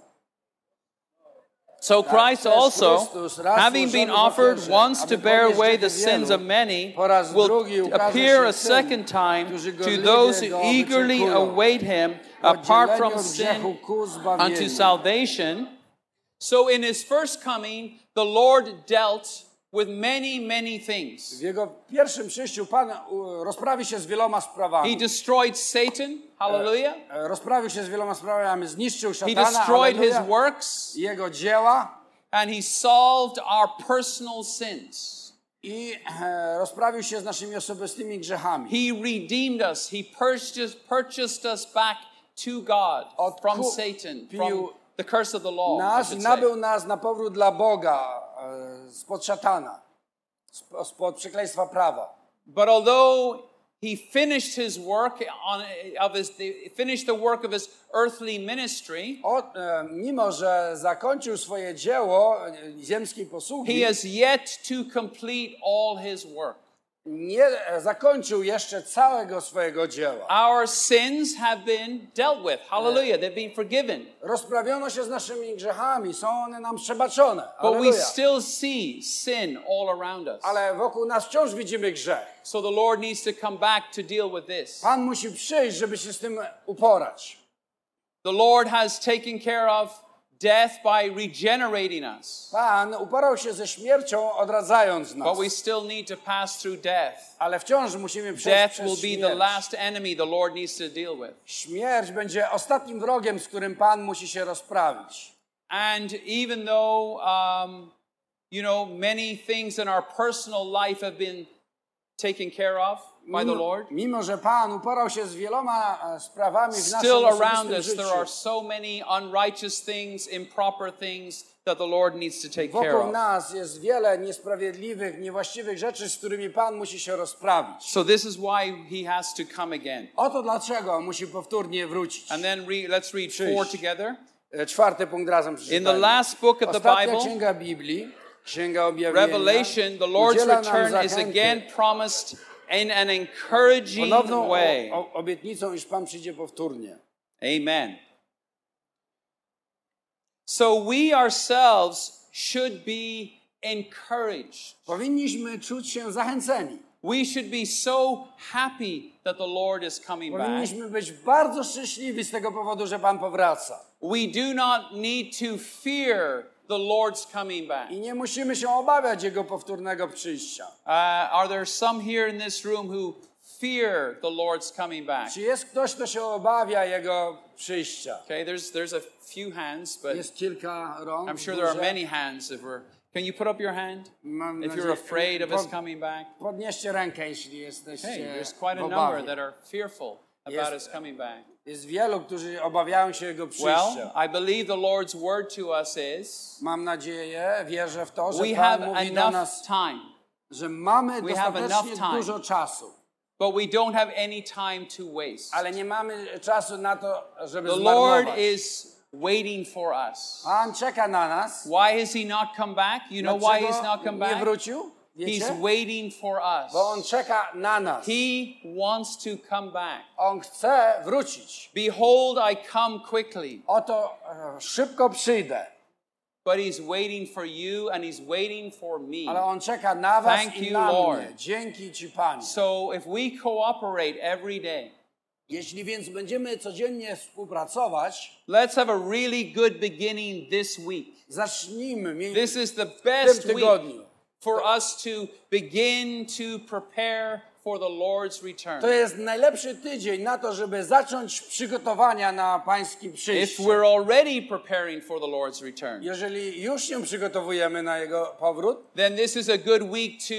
So Christ also, Chrystus, raz having been złożony w offered ofierze, once aby to bear ponieść away grzechy the sins wielu, of many, po raz drugi will ukaże appear się a tym, second time którzy to gorliwie those who go eagerly wyczekują. await him W apart oddzieleniu from od grzechu sin ku unto zbawieniu. salvation. So in his first coming, the Lord dealt with many, many things. W jego pierwszym przyjściu Pan u, rozprawi się z wieloma He sprawami. destroyed Satan, hallelujah. E, Rozprawił się z wieloma sprawami, zniszczył He szatana, destroyed his halleluja, works, jego dzieła and he solved our personal sins. i e, rozprawił się z naszymi osobistymi grzechami. He redeemed us. He purchased, purchased us back to God from Odkupił Satan, from the curse of the law. I Nas, should say. nabył nas na powrót dla Boga e, spod szatana, sp- spod przekleństwa prawa. But although he finished his work on of his finished the work of his earthly ministry, O, e, mimo, że zakończył swoje dzieło e, ziemskiej he posługi, has yet to complete all his work. nie e, zakończył jeszcze całego swojego dzieła. Our sins have been dealt with. Hallelujah. They've been forgiven. Rozprawiono się z naszymi grzechami, są one nam przebaczone. But we Alleluja. still see sin all around us. Ale wokół nas wciąż widzimy grzech. So the Lord needs to come back to deal with this. Pan musi przyjść, żeby się z tym uporać. The Lord has taken care of death by regenerating us. Pan uporał się ze śmiercią, odradzając nas. But we still need to pass through death. Ale wciąż musimy przejść Death przez will be the śmierć. last enemy the Lord needs to deal with. Śmierć będzie ostatnim wrogiem, z którym Pan musi się rozprawić. And even though, um, you know, many things in our personal life have been taken care of by the Mimo, Lord, mimo, że Pan uporał się z wieloma e, sprawami w naszym still around osobistym us życiu, there are so many unrighteous things, improper things that the Lord needs to take care wokół of. nas jest wiele niesprawiedliwych, niewłaściwych rzeczy, z którymi Pan musi się rozprawić. So this is why he has to come again. Oto dlaczego musi powtórnie wrócić. And then re- let's read Przyjść. four together. E, Czwarty punkt razem przeczytajmy. In the last book of the Ostatnia Bible, księga Biblii, księga objawienia, Revelation, the Lord's udziela nam return is zachęty, again promised in an encouraging ponowną way. o, o, obietnicą, iż Pan przyjdzie powtórnie. Amen. So we ourselves should be encouraged. Powinniśmy czuć się zachęceni. We should be so happy that the Lord is coming back. Powinniśmy być bardzo szczęśliwi z tego powodu, że Pan powraca. We do not need to fear the Lord's coming back. I nie musimy się obawiać Jego powtórnego przyjścia. Uh, are there some here in this room who fear the Lord's coming back? Czy jest ktoś, kto się obawia Jego przyjścia? Okay, there's there's a few hands, but Jest kilka rąk. I'm sure there are duże. many hands if we're. Can you put up your hand Mam if nadzieję- you're afraid of His pod- coming back? Podnieście rękę, jeśli jesteście Okay, there's quite w a number obawie. that are fearful about Jest- His coming back. Jest wielu, którzy obawiają się Jego przyjścia. Well, I believe the Lord's word to us is Mam nadzieję, wierzę w to, że we Pan have mówi do enough nas, time, że mamy We have dostatecznie enough time. dużo czasu, but we don't have any time to waste. ale nie mamy czasu na to, żeby The zmarnować. Lord is waiting for us. Pan czeka na nas. Why has He not come back? You know why Dlaczego He's not come nie back? wrócił? He's Wiecie? waiting for Bo On us. czeka na nas. He wants to come back. On chce wrócić. Behold, I come quickly. Oto e, szybko przyjdę, But He's waiting for you and He's waiting for me. ale On czeka na was Thank i you, na Lord. mnie. Dzięki Ci, Panie. So if we cooperate every day, Jeśli więc będziemy codziennie współpracować, let's have a really good beginning this week. zacznijmy mi This is the w best tym week tygodniu. for us to begin to prepare for the Lord's return. To jest najlepszy tydzień na to, żeby zacząć przygotowania na Pańskim If przyjściu. we're already preparing for the Lord's return, Jeżeli już się przygotowujemy na Jego powrót, then this is a good week to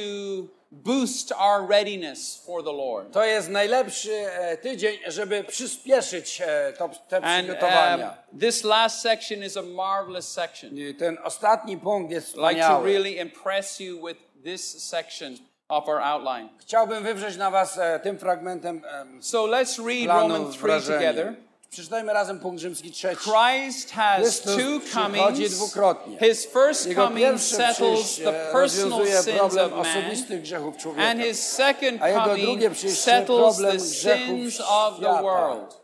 boost our readiness for the Lord. to jest najlepszy e, tydzień, żeby przyspieszyć e, to, te And przygotowania. um, this last section is a marvelous section. I ten ostatni punkt jest I'd like to wspaniały. really impress you with this section of our outline. Chciałbym wywrzeć na was e, tym fragmentem e, So let's read planu Romans three wrażenie. together. Przeczytajmy razem punkt rzymski trzeci. Christ has Chrystus two przychodzi comings. dwukrotnie. His first Jego coming pierwsze settles przyjście the personal rozwiązuje sins problem of man, osobistych grzechów człowieka. and his second A jego coming drugie przyjście settles problem the grzechów sins of the świata. world.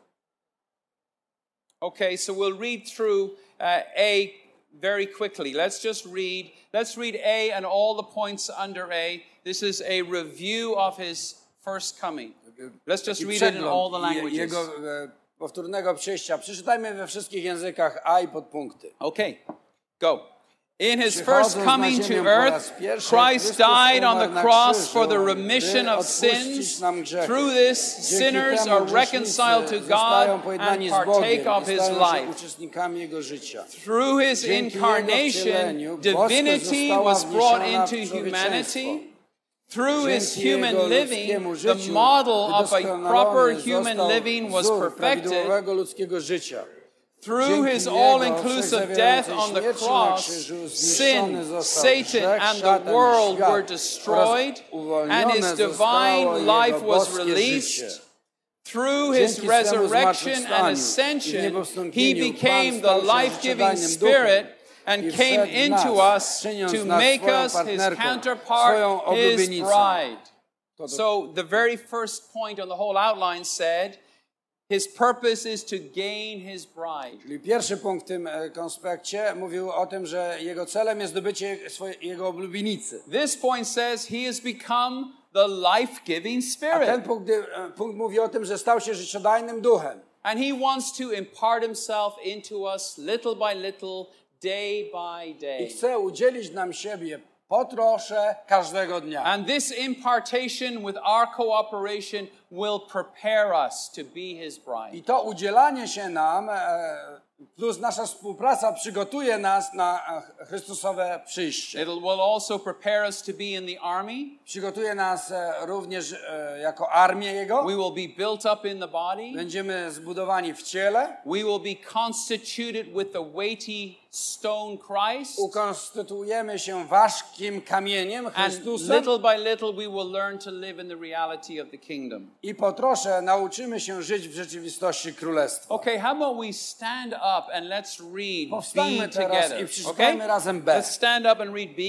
Okay, so we'll read through uh, A very quickly. Let's just read. Let's read A and all the points under A. This is a review of his first coming. Let's just Taki read it in all the przegląd je- languages. Jego e, powtórnego przyjścia. Przeczytajmy we wszystkich językach A i podpunkty. Okay, go. In his Przychodząc first na coming to ziemię po raz earth, pierwszy, Christ Chrystus died on umarł the na cross krzyżu, for the by remission of odpuścić sins. nam grzechy. Through this, Dzięki sinners temu are grzesznicy reconciled to God zostają and pojednani z partake Bogiem of i His stają się life. uczestnikami Jego życia. Through His Dzięki Jego incarnation, wcieleniu divinity boskość was brought została into wniesiona w humanity. człowieczeństwo. Through His Dzięki human Jego living, ludzkiemu the życiu model of a wydoskonalony proper human został living was wzór perfected. prawidłowego ludzkiego życia. Through Dzięki His Jego all-inclusive death wszechzawierającej on the śmierci na cross, krzyżu sin, zniszczony został Satan, grzech, and the szatan i world świat were destroyed, oraz uwolnione and His zostało divine Jego life was boskie released. życie. Through His Dzięki swemu resurrection and zmartwychwstaniu i ascension, He niebowstąpieniu became Pan the stał się life-giving życiodajnym Spirit duchem and i came wszedł w into nas, us czyniąc to nas make swoją us His partnerką, counterpart, swoją His oblubienicą. bride. To do- So the very first point on the whole outline said, His purpose is to gain His bride. Czyli pierwszy punkt w tym e, konspekcie mówił o tym, że jego celem jest zdobycie swojej, jego oblubienicy. This point says He has become the life-giving A Spirit. ten punkt, e, punkt mówi o tym, że stał się życiodajnym duchem. And He wants to impart Himself into us little by little, day by I day. chce udzielić nam siebie po trosze każdego dnia. And this impartation with our cooperation will prepare us to be His bride. I to udzielanie się nam e, plus nasza współpraca przygotuje nas na e, Chrystusowe przyjście. It will also prepare us to be in the army. Przygotuje nas e, również e, jako armię Jego. We will be built up in the body. Będziemy zbudowani w ciele. We will be constituted with the weighty stone Christ. Ukonstytuujemy się ważkim kamieniem And Chrystusem. little by little we will learn to live in the reality of the kingdom. I po trosze nauczymy się żyć w rzeczywistości Królestwa. Okay, how about we stand up and let's read Powstańmy B teraz together. i przeczytajmy Okay? razem B. Let's stand up and read B.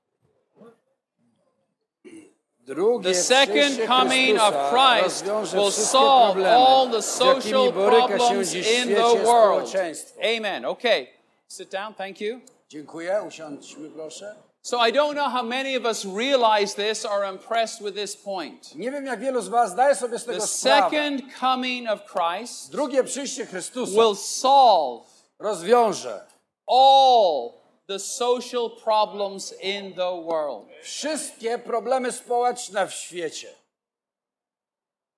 Drugie The second przyjście coming of Chrystusa Christ rozwiąże will wszystkie solve problemy, all the z jakimi social boryka się problems dziś w in świecie the world. społeczeństwo. Amen. Okay. Sit down. Thank you. Dziękuję. Usiądźmy proszę. So I don't know how many of us realize this or are impressed with this point. Nie wiem, jak wielu z was zdaje sobie z The tego sprawę. second coming of Christ Drugie przyjście Chrystusa will solve rozwiąże all the social problems in the world. wszystkie problemy społeczne w świecie.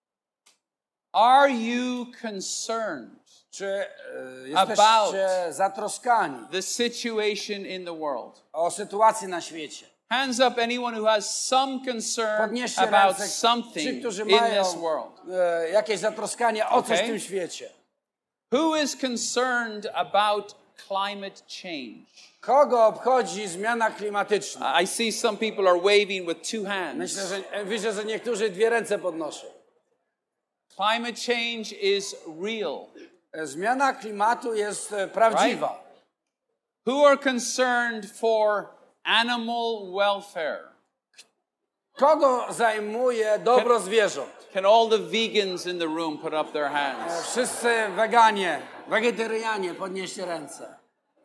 Are you concerned Czy e, jesteście zatroskani the situation in the world? o sytuację na świecie? Hands up anyone who has some concern Podnieście about ręce, ci, something którzy in mają this world. e, jakieś zatroskanie o coś Okay. w tym świecie. Who is concerned about climate change? Kogo obchodzi zmiana klimatyczna? I see some people are waving with two hands. Myślę, że widzę, że niektórzy dwie ręce podnoszą. Climate change is real. E, Zmiana klimatu jest e, prawdziwa. Who are concerned for animal welfare? Kogo zajmuje dobro zwierząt? Can all the vegans in the room put up their E, hands? Wszyscy weganie, wegetarianie, podnieście ręce.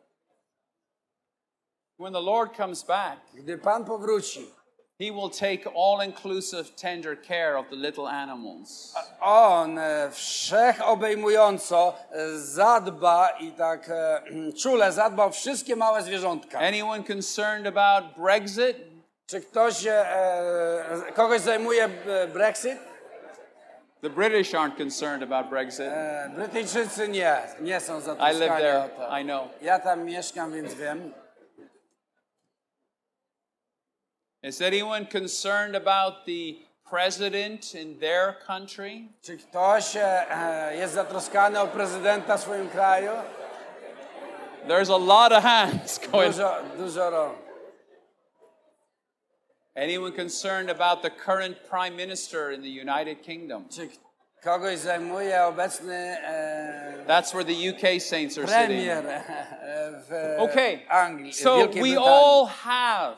When the Lord comes back, Gdy Pan powróci, He will take all-inclusive tender care of the little animals. On e, wszechobejmująco e, zadba i tak e, czule zadba o wszystkie małe zwierzątka. Anyone concerned about Brexit? Czy ktoś, e, e, kogoś zajmuje e, Brexit? The British aren't concerned about Brexit. E, Brytyjczycy nie, nie są I live zatroskani o there, to. I know. Ja tam mieszkam, więc wiem. Is anyone concerned about the president in their country? Czy ktoś e, jest zatroskany o prezydenta w swoim kraju? There's a lot of hands going. Dużo, dużo rąk. Anyone concerned about the current prime minister in the United Kingdom? Czy kogoś zajmuje obecny e, That's where the U K saints are premier sitting. e, w Okay, Anglii, so Wielkiej we Brytanii? all have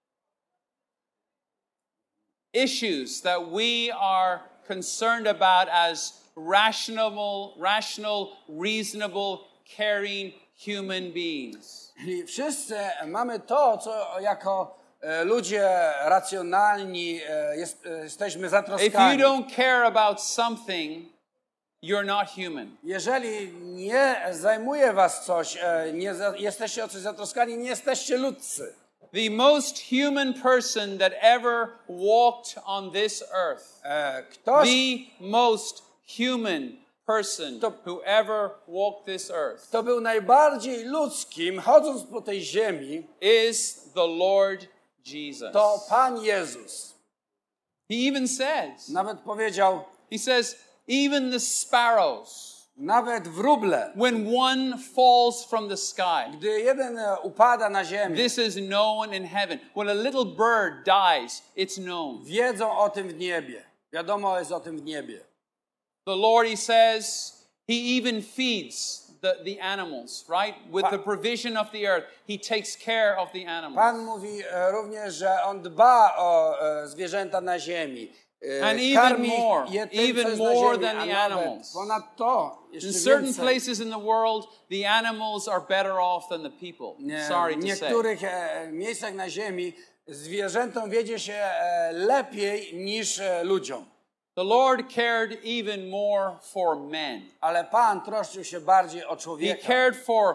issues that we are concerned about as rational, rational, reasonable, caring human beings. I wszyscy mamy to, co jako e, ludzie racjonalni e, jest, e, jesteśmy If you zatroskani. don't care about something, you're not human. Jeżeli nie zajmuje was coś, e, nie za, jesteście o coś zatroskani, nie jesteście ludzcy. The most human person that ever walked on this earth. E, ktoś, The most human person To- who ever walked this earth kto był najbardziej ludzkim, chodząc po tej ziemi, is the Lord Jesus. to Pan Jezus. He even says, Nawet powiedział, he says, even the sparrows, nawet wróble, when one falls from the sky, gdy jeden e, upada na ziemię, this is known in heaven. When a little bird dies, it's known. wiedzą o tym w niebie. Wiadomo jest o tym w niebie. The Lord, he says, he even feeds the, the animals, right? With the provision of the earth, he takes care of the animals. Pan mówi e, również, że On dba o e, zwierzęta na ziemi. E, And even karmi more, je tym, even co jest more na ziemi, than a the nawet animals. ponad to, In jeszcze certain więcej. places in the world, the animals are better off than the people. Nie, Sorry w to say. niektórych e, miejscach na ziemi zwierzętom wiedzie się e, lepiej niż e, ludziom. The Lord cared even more for men. Ale Pan troszczył się bardziej o He człowieka, cared for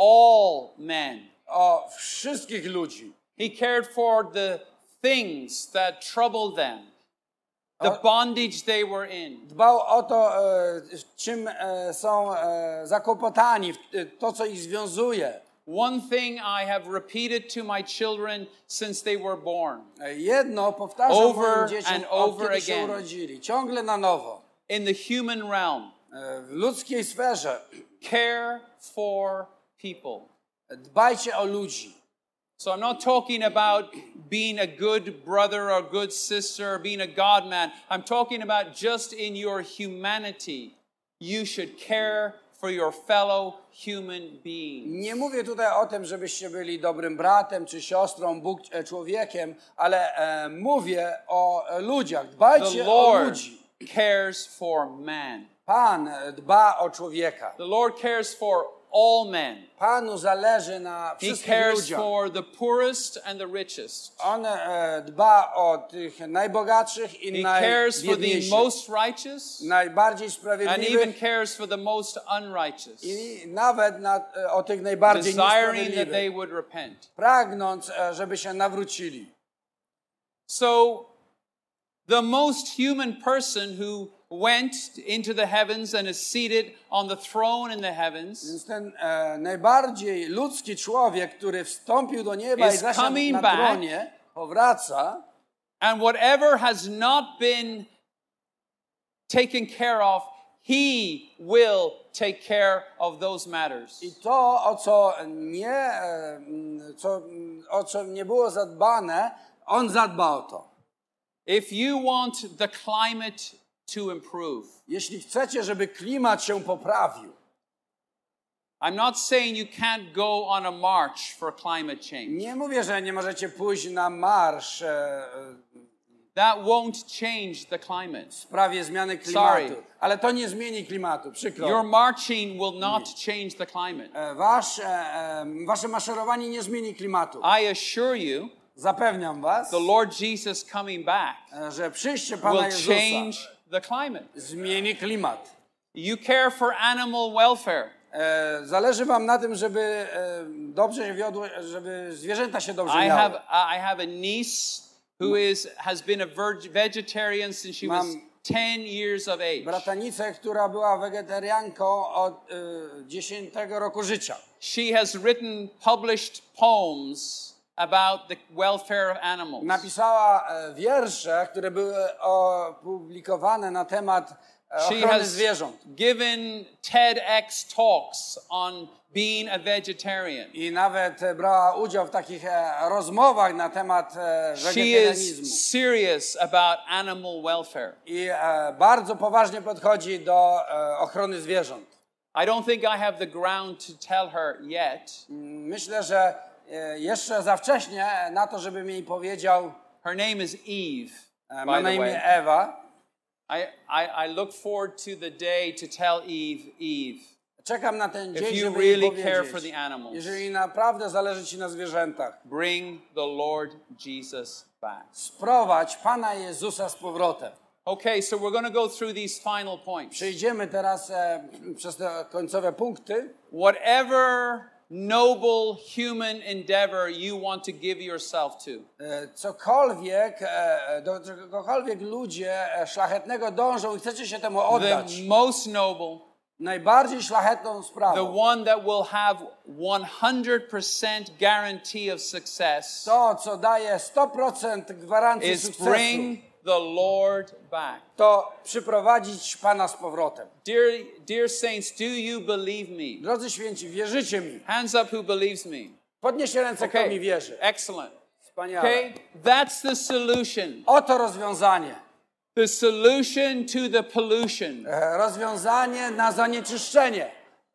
all men. o wszystkich ludzi. He cared for the things that troubled them, the O- bondage they were in. Dbał o to, e, czym e, są e, zakłopotani, w- e, to, co ich związuje. One thing I have repeated to my children since they were born. E, Jedno powtarzam Over moim dzieciom and od over kiedy się again. urodzili, ciągle na nowo. In the human realm, E, W ludzkiej sferze care for people. dbajcie o ludzi. So I'm not talking about being a good brother or good sister or being a God man. I'm talking about just in your humanity, you should care for your fellow human beings. Nie mówię tutaj o tym, żebyście byli dobrym bratem czy siostrą, Bóg e, człowiekiem, ale e, mówię o e, ludziach. The Dbajcie o Lord ludzi. cares for man. Pan e, dba o człowieka. The Lord cares for all men. Panu zależy na He wszystkich cares ludziach. for the poorest and the richest. On e, dba o tych najbogatszych i He cares for the najbiedniejszych. most righteous Najbardziej and even sprawiedliwych cares for the most unrighteous, i nawet na, e, o tych najbardziej desiring that they niesprawiedliwych. would repent. Pragnąc, e, żeby się nawrócili. So, the most human person who went into the heavens and is seated on the throne in the heavens, Więc ten e, najbardziej ludzki człowiek, który wstąpił do nieba i is zasiadł coming na back. tronie, powraca and whatever has not been taken care of, he will take care of those matters. i to, o co nie, e, co, o co nie było zadbane, on zadba o to. If you want the climate to improve, Jeśli chcecie, żeby klimat się poprawił, I'm not saying you can't go on a march for climate change. nie mówię, że nie możecie pójść na marsz e, That won't change the climate. w sprawie zmiany klimatu, Sorry. ale to nie zmieni klimatu, przykro. Your marching will not change the climate. E, Wasz, e, e, wasze maszerowanie nie zmieni klimatu. I assure you, Zapewniam was, the Lord Jesus coming back e, że przyjście Pana will Jezusa change the climate. zmieni klimat. You care for animal welfare. E, Zależy wam na tym, żeby e, dobrze się wiodły, żeby zwierzęta się dobrze I miały. have I have a niece who is has been a veg- vegetarian since she was Mam ten years of age. bratanicę, która była wegetarianką od e, dziesiątego roku życia. She has written published poems about the welfare of animals. Napisała e, wiersze, które były opublikowane na temat e, She ochrony has zwierząt. given TEDx talks on being a vegetarian. I nawet e, brała udział w takich e, rozmowach na temat e, She wegetarianizmu. is serious about animal welfare. I e, bardzo poważnie podchodzi do e, ochrony zwierząt. I don't think I have the ground to tell her yet. Myślę, że e, jeszcze za wcześnie na to, żebym jej powiedział, Her name is Eve, e, ma by na the way. imię Ewa. I, I, I look forward to the day to tell Eve, Eve, Czekam na ten if dzień, you żeby jej really care for powiedzieć. the animals, Jeżeli naprawdę zależy ci na zwierzętach, bring the Lord Jesus back. sprowadź Pana Jezusa z powrotem. Okay, so we're going to go through these final points. Przejdziemy teraz e, przez te końcowe punkty. Whatever noble human endeavor you want to give yourself to, E, cokolwiek, e, do czegokolwiek ludzie e, szlachetnego dążą i chcecie się temu oddać, the most noble, najbardziej szlachetną the sprawą, one that will have one hundred percent guarantee of success, to, co daje sto procent gwarancji is sukcesu, bring the Lord back. to przyprowadzić Pana z powrotem. Dear, dear saints, do you believe me? Drodzy święci, wierzycie mi. Hands up who believes me. Podnieście ręce, kto mi Okay, wierzy. excellent. Wspaniale. Okay, that's the solution. Oto rozwiązanie. The solution to the pollution E, Rozwiązanie na zanieczyszczenie.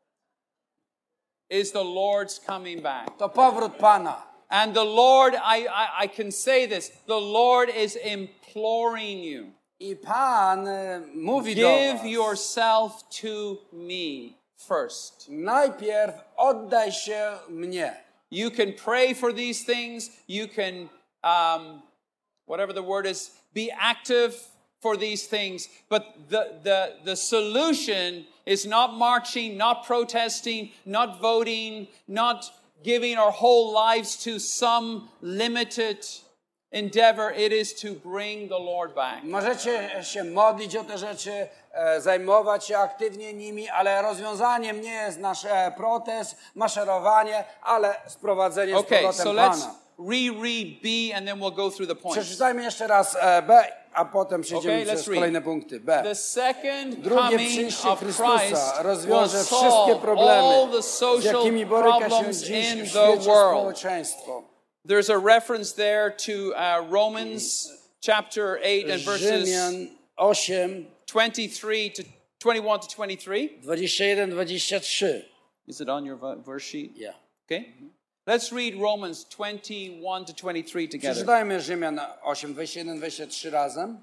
is the Lord's coming back. To powrót Pana. And the Lord, I, I, I can say this, the Lord is imploring you. I Pan e, mówi do Give was, yourself to me first. najpierw oddaj się mnie. You can pray for these things. You can, um, whatever the word is, be active for these things. But the, the, the solution is not marching, not protesting, not voting, not giving our whole lives to some limited endeavor. It is to bring the Lord back. Możecie się modlić o te rzeczy, e, zajmować się aktywnie nimi, ale rozwiązaniem nie jest nasz e, protest, maszerowanie, ale sprowadzenie z Okay, powrotem so let's Pana. reread B and then we'll go through the points. Przeczytajmy jeszcze raz e, B, a potem przejdziemy Okay, let's przez read. kolejne punkty. B. The second Drugie coming przyjście of Chrystusa Christ will rozwiąże wszystkie solve all problemy, the z social jakimi boryka się problems dziś in w the świecie world. społeczeństwo. There's a reference there to uh, Romans chapter eight and verses Rzymian osiem, twenty-three to twenty-one to twenty-three. dwadzieścia jeden dwadzieścia trzy. Is it on your v- verse sheet? Yeah. Okay. Let's read Romans twenty-one to twenty-three together. Przeczytajmy Rzymian osiem, dwadzieścia jeden dwadzieścia trzy razem.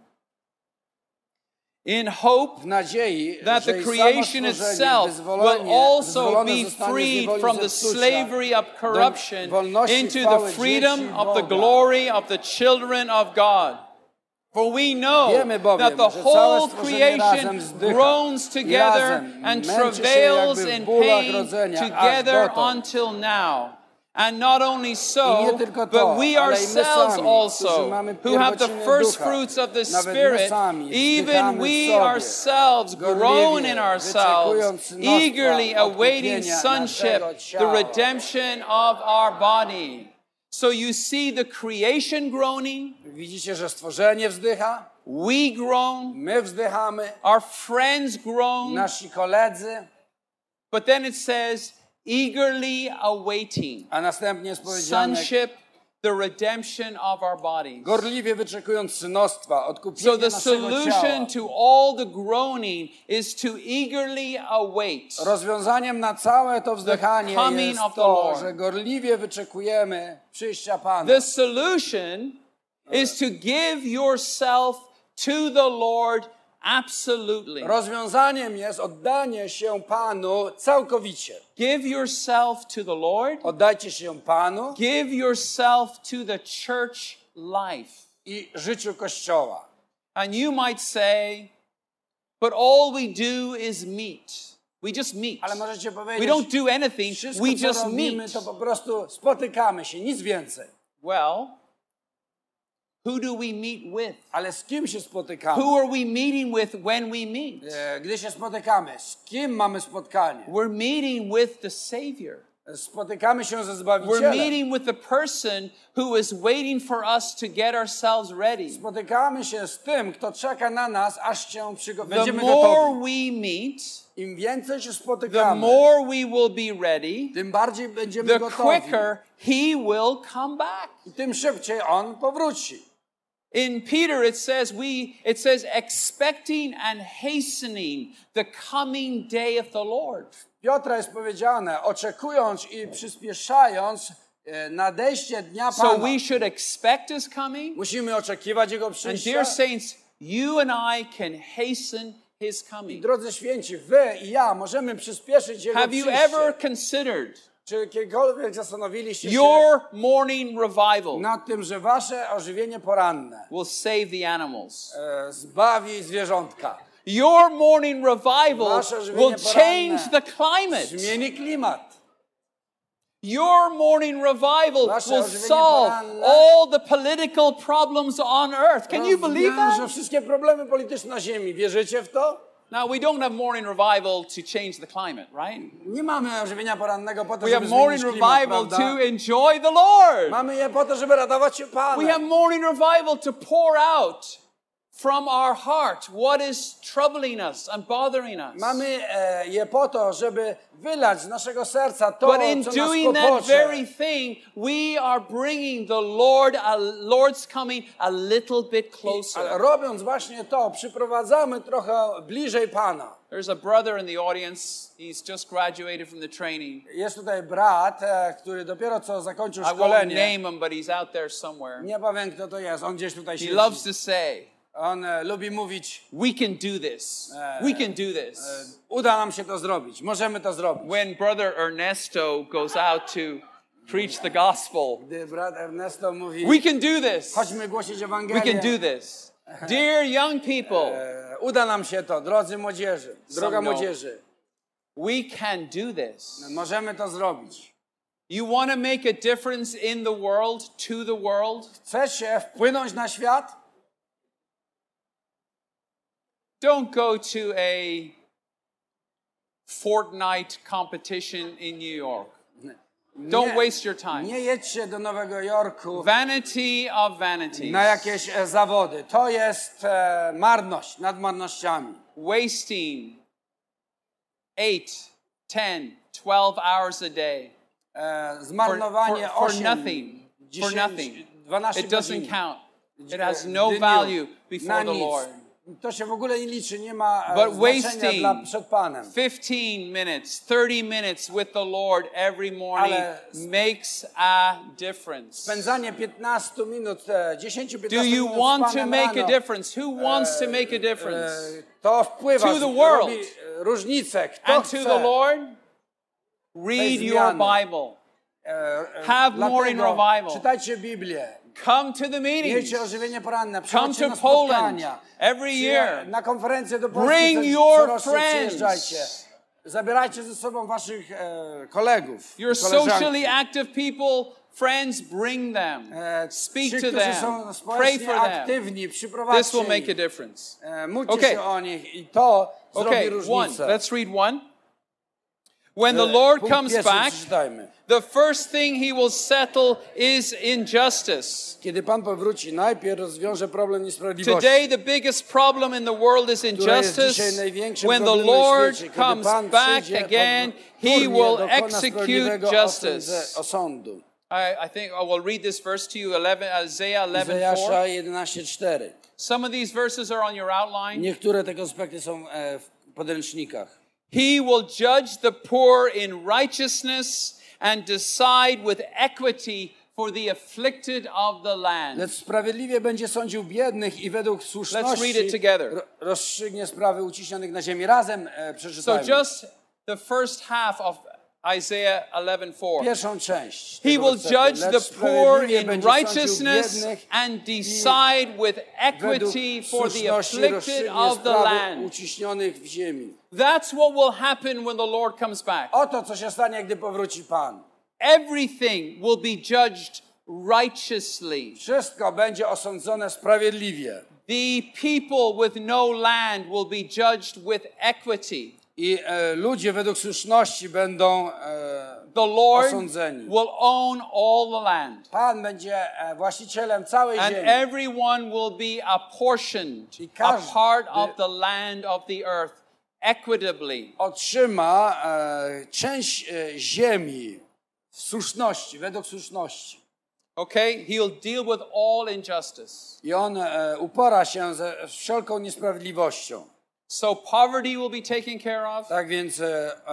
In hope W nadziei, that że the i samo creation stworzenie itself will wyzwolenie- also wyzwolone be zostanie z freed niewoli from the zepsucia slavery of corruption do wolności into chwały the freedom dzieci of the Boga. glory of the children of God. For we know Wiemy bowiem, that the że whole całe stworzenie razem creation wzdycha groans i together razem and męczy się travails jakby w in bólach pain rodzenia, aż together dotąd. until now. And not only I so, nie tylko to, but we ale i my ourselves sami, also, którzy mamy who have the pierwociny first ducha, fruits of the nawet my Spirit, sami even wzdychamy w we sobie, ourselves groan gorliwie in ourselves, wyczekując mnóstwa eagerly awaiting odkupienia sonship, naszego the ciała. redemption of our body. So you see the creation groaning, Widzicie, że stworzenie wzdycha, we groan, my wzdychamy, our friends groan, nasi koledzy, but then it says, eagerly awaiting a następnie jest powiedziane, sonship, the redemption of our bodies. gorliwie wyczekując synostwa, odkupienia So the naszego ciała. solution to all the groaning is to eagerly await. Rozwiązaniem na całe to wzdychanie coming jest of the to, Lord. że gorliwie wyczekujemy przyjścia Pana. The solution is to give yourself to the Lord absolutely. Rozwiązaniem jest oddanie się Panu całkowicie. Give yourself to the Lord. Oddajcie się Panu Give yourself to the church life. i życiu Kościoła. And you might say, but all we do is meet. We just meet. Ale możecie We powiedzieć, don't do anything. wszystko We co just robimy, meet. to po prostu spotykamy się, nic więcej. Well, who do we meet with? Ale z kim się spotykamy? Who are we meeting with when we meet? E, Gdy się spotykamy, z kim mamy spotkanie? We're meeting with the Savior. Spotykamy się ze We're Zbawicielem. meeting with the person who is waiting for us to get ourselves ready. Spotykamy się z tym, kto czeka na nas, aż się przygo- The będziemy more gotowi. we meet, Im więcej się the spotykamy, more we will be ready, tym bardziej będziemy the gotowi. quicker He will come back. I tym szybciej On powróci. In Peter it says we it says expecting and hastening the coming day of the Lord. Piotra jest powiedziane, oczekując i przyspieszając e, nadejście dnia So Pana. we should expect His coming. Musimy oczekiwać Jego And przyjścia. dear saints, you and I can hasten His coming. Drodzy święci, wy i ja możemy przyspieszyć Jego Have you przyjście. ever considered Czy kiedykolwiek zastanowiliście się your morning revival nad tym, że wasze ożywienie poranne will save the animals? e, zbawi zwierzątka, Your morning revival Wasze ożywienie will change poranne the climate. zmieni klimat. Your morning revival Wasze will ożywienie solve poranne all the political problems on earth. Can you believe Rozwiąże that? wszystkie problemy polityczne na ziemi. Wierzycie w to? Now, we don't have morning revival to change the climate, right? Nie mamy ożywienia porannego po to, We żeby have morning zmienić klimat, revival prawda? to enjoy the Lord. Mamy je po to, żeby radować się Panem. We have morning revival to pour out from our heart what is troubling us and bothering us. Mamy e, je po to, żeby wylać z naszego serca to, But in co nas doing that kłopocze. very thing, we are bringing the Lord, a Lord's coming a little bit Ale closer. robiąc właśnie to, przyprowadzamy trochę bliżej Pana. There's a brother in the audience. He's just graduated from the training. Jest tutaj brat, e, który dopiero co zakończył I won't szkolenie. name him, but he's out there somewhere. Nie powiem, kto to jest. On gdzieś tutaj He siedzi. loves to say, On e, lubi mówić, we can do this. We can do this. uda nam się to zrobić. Możemy to zrobić. When brother Ernesto goes out to preach the gospel, Gdy brat Ernesto mówi, we can do this. chodźmy głosić We Ewangelię. can do this. Dear young people, E, uda nam się to, drodzy młodzieży, droga know. młodzieży. we can do this. Możemy to zrobić. You want to make a difference in the world, to the world? Chcecie wpłynąć na świat? Don't go to a Fortnite competition in New York. Don't Nie- waste your time. Nie jedźcie do Nowego Jorku Vanity of vanities. na jakieś e, zawody. To jest e, marność nad marnościami. Wasting eight, ten, twelve hours a day E, for, zmarnowanie for, for osiem, nothing. For dziesięć, nothing. dwanaście It doesn't godzin count. It e, has w no dniu value na before the nic. Lord. To się w ogóle nie liczy, nie ma e, But znaczenia wasting dla, przed Panem. fifteen minutes, thirty minutes with the Lord every morning Ale makes a difference. Spędzanie piętnaście minut, e, dziesięć do Do piętnastu you minut want z to Panem make a rano, difference? Who wants to make a difference? e, to wpływa, To the world. robi e, różnicę. Kto And chce, to the Lord, read your zmiany. Bible. e, e, have dlatego morning revival. czytajcie Biblię. Come to the meetings. Miejcie ożywienie poranne, Come przychodźcie to na Poland spotkania. every Przyja- year. Na konferencję do Polski Bring co- your corocznie friends. przyjeżdżajcie. zabierajcie ze sobą waszych e, kolegów, You're socially active people, friends, bring them. E, Speak ci, to którzy them. są Pray społecznie for them. aktywni, This przyprowadźcie will make a ich. difference. E, módlcie Okay. się o nich i to Okay, zrobi one. różnicę. Let's read one. When the E, Lord punkt comes pierwszy back, przeczytajmy. the first thing he will settle is injustice. Kiedy Pan powróci, najpierw rozwiąże problem niesprawiedliwości. Today, the biggest problem in the world is które jest dzisiaj injustice. największym When the problemem na Lord świecie. Kiedy comes Pan back przyjdzie again, He powtórnie, will dokona execute sprawiedliwego justice. osądze- osądu. I, I think I will read this verse to you, eleven, Isaiah eleven four. Izajasza jedenaście cztery. Some of these verses are on your outline. Niektóre te aspekty są e, w podręcznikach. He will judge the poor in righteousness and decide with equity for the afflicted of the land. Lecz sprawiedliwie będzie sądził biednych i według Let's słuszności read it together. ro- rozstrzygnie sprawy uciśnionych na ziemi. Razem e, So przeczytajmy. just the first half of Isaiah eleven four. Pierwszą część. He tego will wersetu. judge Lecz the poor sprawiedliwie in będzie sądził righteousness biednych and decide with equity według for the słuszności afflicted rozstrzygnie of the sprawy land. uciśnionych w ziemi. That's what will happen when the Lord comes back. Oto, co się stanie, gdy powróci Pan. Everything will be judged righteously. Wszystko będzie osądzone sprawiedliwie. The people with no land will be judged with equity. I e, ludzie według słuszności będą e, The Lord osądzeni. will own all the land. Pan będzie e, właścicielem całej And ziemi. everyone will be apportioned I a każdy- part of the land of the earth equitably. Otrzyma e, część e, ziemi w słuszności, według słuszności. Okay? He'll deal with all injustice. I on e, upora się ze wszelką niesprawiedliwością. So poverty will be taken care of. Tak więc e, e,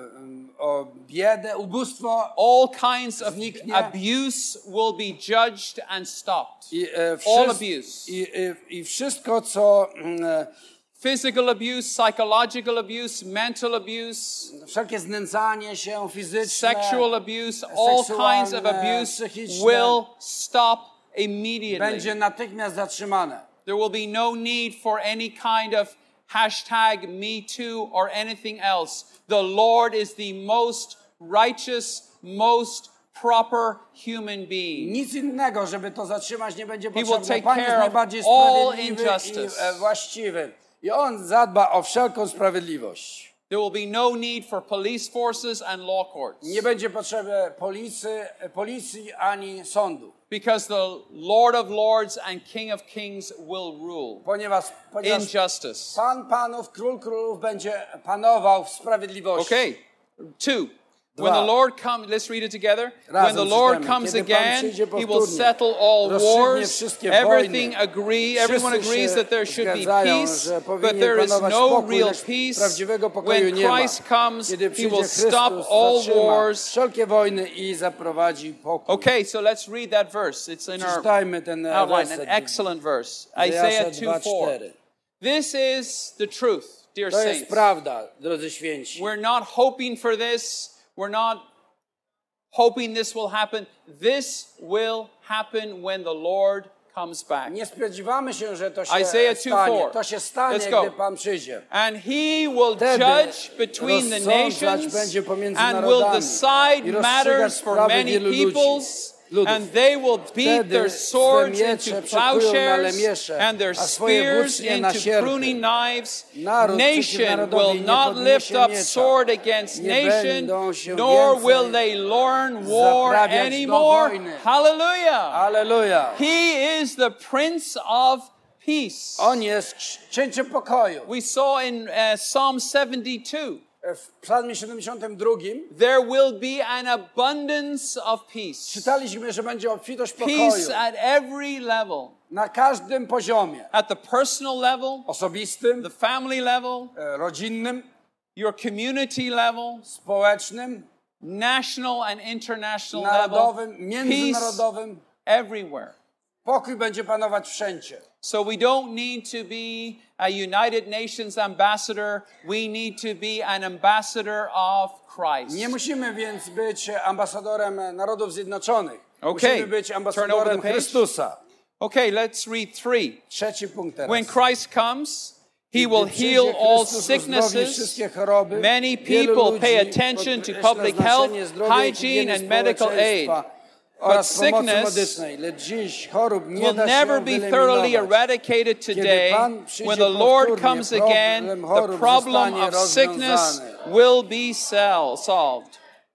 o biedę, ubóstwo All kinds of Zniknie. abuse will be judged and stopped. i, e, All wszys- abuse. i, i, i wszystko, co mm, e, Physical abuse, psychological abuse, mental abuse, wszelkie znęcanie się fizyczne, sexual abuse, all kinds of seksualne, abuse psychiczne, will stop immediately. będzie natychmiast zatrzymane. There will be no need for any kind of hashtag me too or anything else. The Lord is the most righteous, most proper human being. Nic innego, żeby to zatrzymać, nie będzie will potrzebne. take Pan jest care of najbardziej all sprawiedliwy injustice. i e, właściwy. I On zadba o wszelką sprawiedliwość. There will be no need for police forces and law courts. Nie będzie potrzeby policji, policji ani sądu. Because the Lord of Lords and King of Kings will rule Ponieważ, ponieważ in justice. Pan Panów, Król Królów będzie panował w sprawiedliwości. Okay. Two. When the Dwa. Lord comes, let's read it together. Razem When the Lord przeczytajmy. comes Kiedy Pan again, przyjdzie He will powtórnie, settle all rozstrzygnie wars. wszystkie Everything wojny. agree. Everyone Wszyscy agrees się that there should be zgadzają, peace, że but powinien there is panować no pokój, real lecz peace. prawdziwego pokoju When nie ma. Christ comes, Kiedy He przyjdzie will stop Chrystus, all zatrzyma wars. wszelkie wojny i zaprowadzi pokój. Okay, so let's read that verse. It's in our Przeczytajmy ten e, outline. An werset. excellent verse. Izajasza Isaiah two dwa four. cztery. This is the truth, dear To jest saints. prawda, drodzy święci. We're not hoping for this. We're not hoping this will happen. This will happen when the Lord comes back. Nie spodziewamy się, że to się Isaiah two stanie. four. To się stanie, Let's go. gdy Pan przyjdzie. And he will Wtedy judge between the rozsądzać nations będzie pomiędzy and will narodami decide i rozstrzygać matters for sprawy many wielu ludzi, peoples. ludów. And they will beat Wtedy their swords swe into miecze przekują na plowshares lemiesze, and their a swoje spears włócznie na into sierpy. pruning knives. Naród przeciw Nation narodowi will nie not podniesie lift up miecza. sword against Nie nation, będą się nor więcej will they learn war zaprawiać do anymore. wojny. Hallelujah. Alleluja. He is the Prince of Peace. On jest księciem pokoju. We saw in uh, Psalm seventy-two. W psalmie siedemdziesiątym drugim There will be an abundance of peace. czytaliśmy, że będzie obfitość pokoju Peace at every level. na każdym poziomie. At the personal level, Osobistym, the family level, e, rodzinnym, your community level, społecznym, national and international level. narodowym, Peace międzynarodowym. everywhere. Pokój będzie panować wszędzie. So we don't need to be a United Nations ambassador. We need to be an ambassador of Christ. Nie musimy więc być ambasadorem Narodów Zjednoczonych. Okay. Musimy być Turn over ambasadorem the page. Chrystusa. Okay, let's read three. Trzeci punkt teraz. When Christ comes, He will heal all sicknesses. Many people pay attention to public health, hygiene, and medical aid. But sickness will never be thoroughly eradicated today. When the Lord comes again, the problem of sickness will be solved.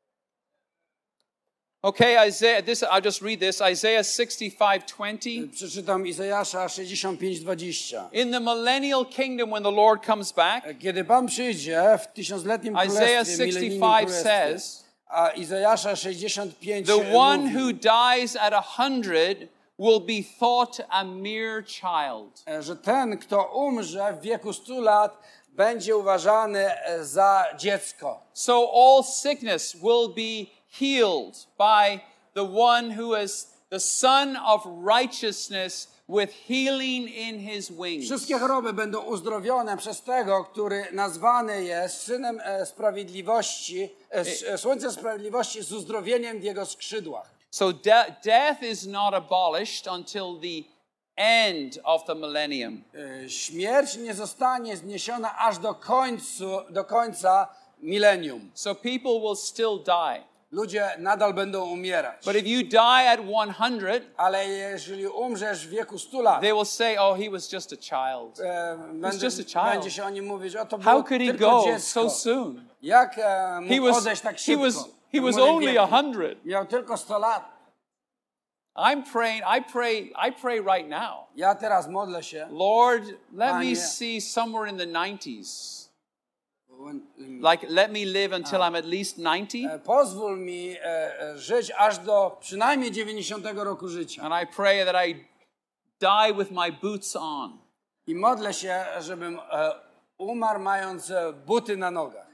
Okay, Isaiah, this, I'll just read this. Isaiah sixty-five twenty. Przeczytam Izajasza sześćdziesiąt pięć dwadzieścia. In the millennial kingdom, when the Lord comes back, kiedy Pan przyjdzie w tysiącletnim królestwie, milenijnym królestwie, a Izajasza sześćdziesiąt pięć the one who dies at a hundred will be thought a mere child. Że ten, kto umrze w wieku stu lat, będzie uważany za dziecko. So all sickness will be healed by the one who is the Son of Righteousness with healing in his wings. Wszystkie choroby będą uzdrowione przez tego, który nazwany jest Synem Sprawiedliwości, Słońcem Sprawiedliwości z uzdrowieniem w jego skrzydłach. So de- death is not abolished until the end of the millennium. Śmierć nie zostanie zniesiona aż do końcu, do końca milenium. So people will still die. Ludzie nadal będą umierać. But if you die at one hundred, ale jeżeli umrzesz w wieku stu lat, they will say, "Oh, he was just a child." E, będzie, just a child. Będzie się o nim mówić, o to było How could he tylko go dziecko. so soon? Jak e, mógł he was, odejść tak szybko? He was, he was only a hundred. Miał tylko sto lat. I'm praying. I pray. I pray right now. Ja teraz modlę się. Lord, let Panie, me see somewhere in the nineties. Like, let me live until I'm at least ninety. Pozwól mi e, żyć aż do przynajmniej dziewięćdziesiątego roku życia. And I pray that I die with my boots on. I modlę się, żebym e, umarł mając buty na nogach.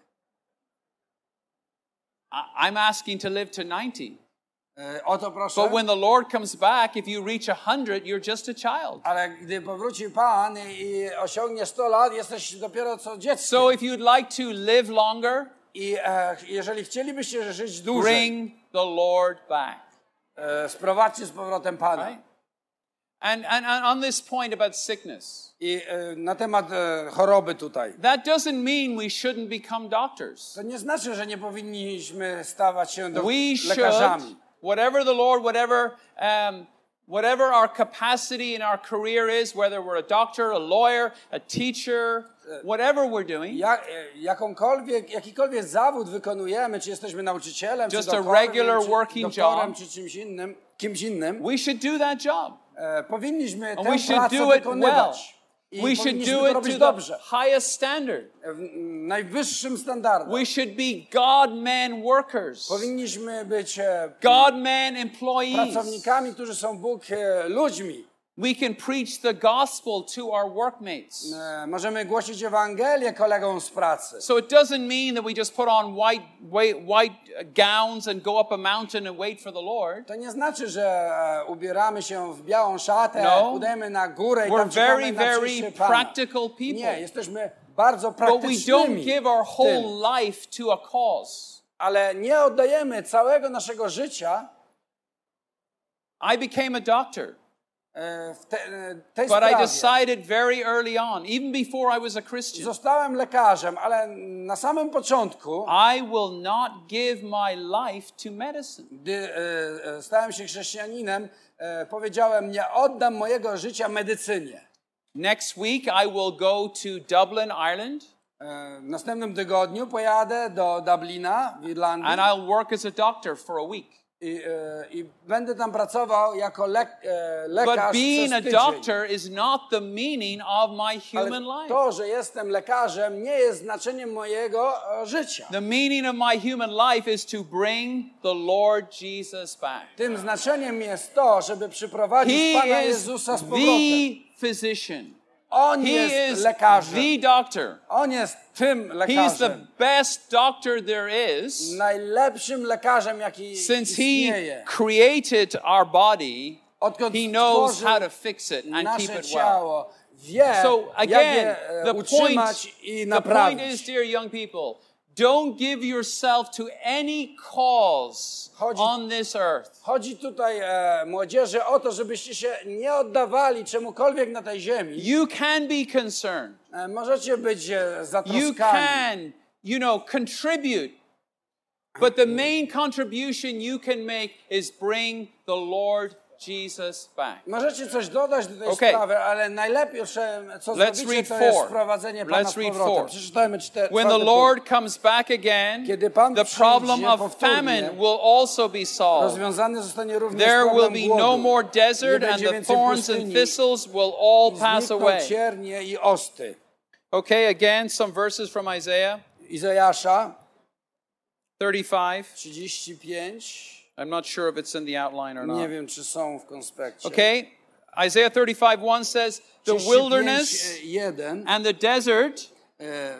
I, I'm asking to live to ninety. E, o to proszę. But when the Lord comes back, if you reach a hundred, you're just a child. Ale gdy powróci Pan i osiągnie sto lat, jesteś dopiero co dziecko. So if you'd like to live longer, i e, jeżeli chcielibyście żyć dłużej, bring the Lord back. E, sprowadźcie z powrotem Pana. Right? And, and, and on this point about sickness. I e, na temat e, choroby tutaj. That doesn't mean we shouldn't become doctors. To nie znaczy, że nie powinniśmy stawać się do we lekarzami. Should, whatever the Lord, whatever um, whatever our capacity in our career is, whether we're a doctor, a lawyer, a teacher, whatever we're doing. Jak, jakąkolwiek, jakikolwiek zawód wykonujemy, czy jesteśmy nauczycielem, just czy a regular czy working doktorem, job, czy czymś innym, kimś innym. We should do that job. E, powinniśmy And tę we should pracę do it wykonywać. well. I we should do to it robić to dobrze. the highest standard. W najwyższym standardzie. We should be God-man workers. Powinniśmy być God-man employees. pracownikami, którzy są Bóg ludźmi. We can preach the gospel to our workmates. Możemy głosić Ewangelię kolegom z pracy. So it doesn't mean that we just put on white, white, white gowns and go up a mountain and wait for the Lord. To nie znaczy, że ubieramy się w białą szatę, no. udajemy na górę i We're tam very, czekamy na very przyjście Pana. practical people. Nie, jesteśmy bardzo But we praktycznymi. don't give our whole tym. life to a cause. Ale nie oddajemy całego naszego życia. I became a doctor. W te, tej But sprawie. I decided very early on, even before I was a Christian, Zostałem lekarzem, ale na samym początku, I will not give my life to medicine. Gdy e, stałem się chrześcijaninem, e, powiedziałem, nie oddam mojego życia medycynie. Next week I will go to Dublin, Ireland. E, w następnym tygodniu pojadę do Dublina w Irlandii. And I'll work as a doctor for a week. I, e, i będę tam pracował jako le, e, lekarz But being przez a tydzień. doctor is not the meaning of my human Ale life. to, że jestem lekarzem, nie jest znaczeniem mojego e, życia. The meaning of my human life is to bring the Lord Jesus back. Tym znaczeniem jest to, żeby przyprowadzić He Pana is Jezusa z powrotem. the physician. On He jest is lekarzem. the doctor. On jest tym He lekarzem. is the best doctor there is. Najlepszym lekarzem, jaki Since he istnieje. created our body, Odkąd he knows stworzył how to fix it and keep nasze it well. ciało, wie, So jak again, je e, the utrzymać point, i the naprawić. point is, dear young people, Don't give yourself to any cause Chodzi- on this earth. Chodzi tutaj e, młodzieży o to, żebyście się nie oddawali czemukolwiek na tej ziemi. You can be concerned. E, możecie być e, You zatroskani. can, you know, contribute. But the main contribution you can make is bring the Lord Jesus back. Możecie coś dodać do tej Okay. sprawy, ale najlepsze, co Let's zrobicie, read to four. jest wprowadzenie Pana Let's z read powrotem. four. Przeczytajmy cztery. When the Lord comes back again, Kiedy Pan the przyjdzie problem of powtórnie, famine will also be solved. rozwiązany zostanie również There will problem be głodu. no more desert, Nie and będzie the więcej thorns and pustyni. thistles will all I pass znikną away. ciernie i osty. Okay, again, some verses from Isaiah Izajasza thirty-five. trzydzieści pięć. I'm not sure if it's in the outline or Nie not. wiem, czy są w konspekcie. Okay, Isaiah thirty-five one says, the wilderness jeden. and the desert, E,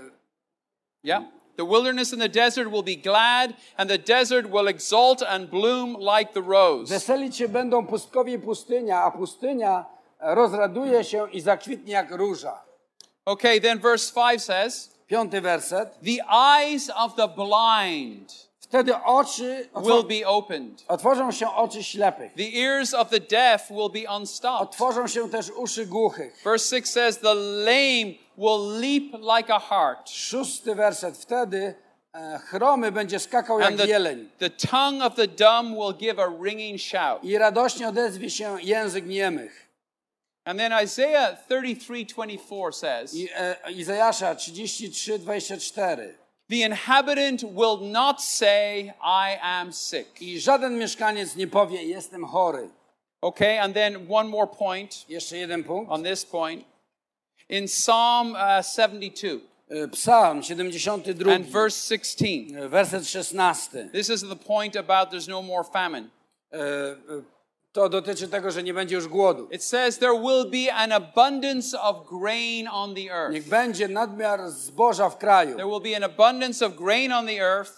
yeah, the wilderness and the desert will be glad, and the desert will exult and bloom like the rose. Weselić się będą pustkowie i pustynia, a pustynia rozraduje się i zakwitnie jak róża. Okay, then verse five says, Piąty werset. the eyes of the blind Wtedy oczy will otwor- be opened. otworzą się oczy ślepych. The ears of the deaf will be unstopped. Otworzą się też uszy głuchych. Verse six says, the lame will leap like a hart, Szósty werset. Wtedy e, chromy będzie skakał and jak the, jeleń. the tongue of the dumb will give a ringing shout. I radośnie odezwie się język niemych. And then Isaiah thirty-three twenty-four says, I e, Izajasza trzydzieści trzy dwadzieścia cztery. the inhabitant will not say, I am sick. I żaden mieszkaniec nie powie, jestem chory. Okay, and then one more point Jeszcze jeden punkt. on this point. In Psalm uh, seventy-two E, Psalm siedemdziesiąty drugi, and verse sixteen, e, werset szesnasty. this is the point about there's no more famine. E, e, To dotyczy tego, że nie będzie już głodu. It says there will be an abundance of grain on the earth. Niech będzie nadmiar zboża w kraju. There will be an abundance of grain on the earth,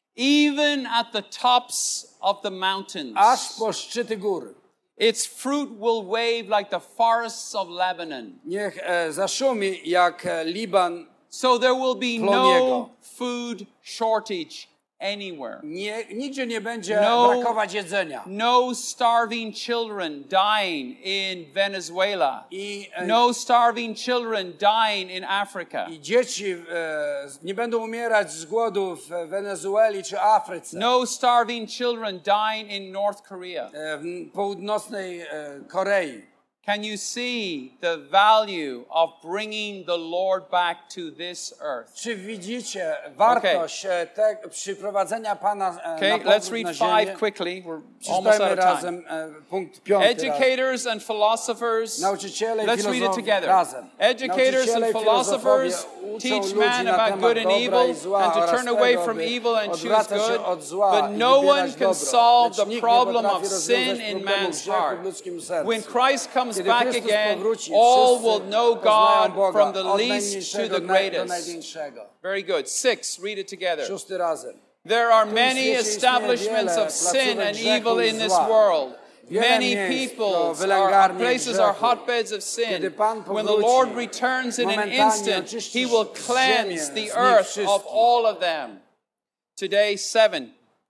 even at the tops of the mountains. Aż po szczyty gór. Its fruit will wave like the forests of Lebanon. Niech e, zaszumi jak e, Liban. So there will be no Ploniego. food shortage anywhere. Nie, nigdzie nie będzie No. brakować jedzenia. No starving children dying in Venezuela. I, e, No starving children dying in Africa. I dzieci e, nie będą umierać z głodu w Wenezueli czy Afryce. No starving children dying in North Korea. E, w północnej e, Korei. Can you see the value of bringing the Lord back to this earth? Czy widzicie wartość okay. te, przyprowadzenia Pana e, Okay, na let's powrót read na five ziemię? quickly. We're almost Przeczytajmy out of time. razem e, punkt piąty. Educators and philosophers, Nauczyciele i let's read it filozofowie together. razem. Educators Nauczyciele and i philosophers filozofowie uczą teach ludzi man na about temat good and dobra evil i zła and to oraz turn away tego, from by evil and choose odwracać się good, od zła but i no wybierać one can dobro. solve Lecz the nikt nie problem potrafi of rozwiązać sin in problemu man's grzechu w heart. ludzkim sercu. When Christ comes Kiedy back Chrystus again, powróci, all wszyscy will know poznają God Boga, from the od least to najmniejszego the do greatest. największego. Very good. Six, read it together. Szósty razem. There are W tym many świecie istnieje establishments wiele of sin placówek and grzechu evil i in this zła. world. Wiele Many miejsc do peoples are, wylęgarni places are grzechu. hotbeds of sin. Kiedy Pan When the powróci, Lord returns in an momentalnie instant, oczyści He will ziemię cleanse z the nich earth of wszystkich. all of them. Today, seven.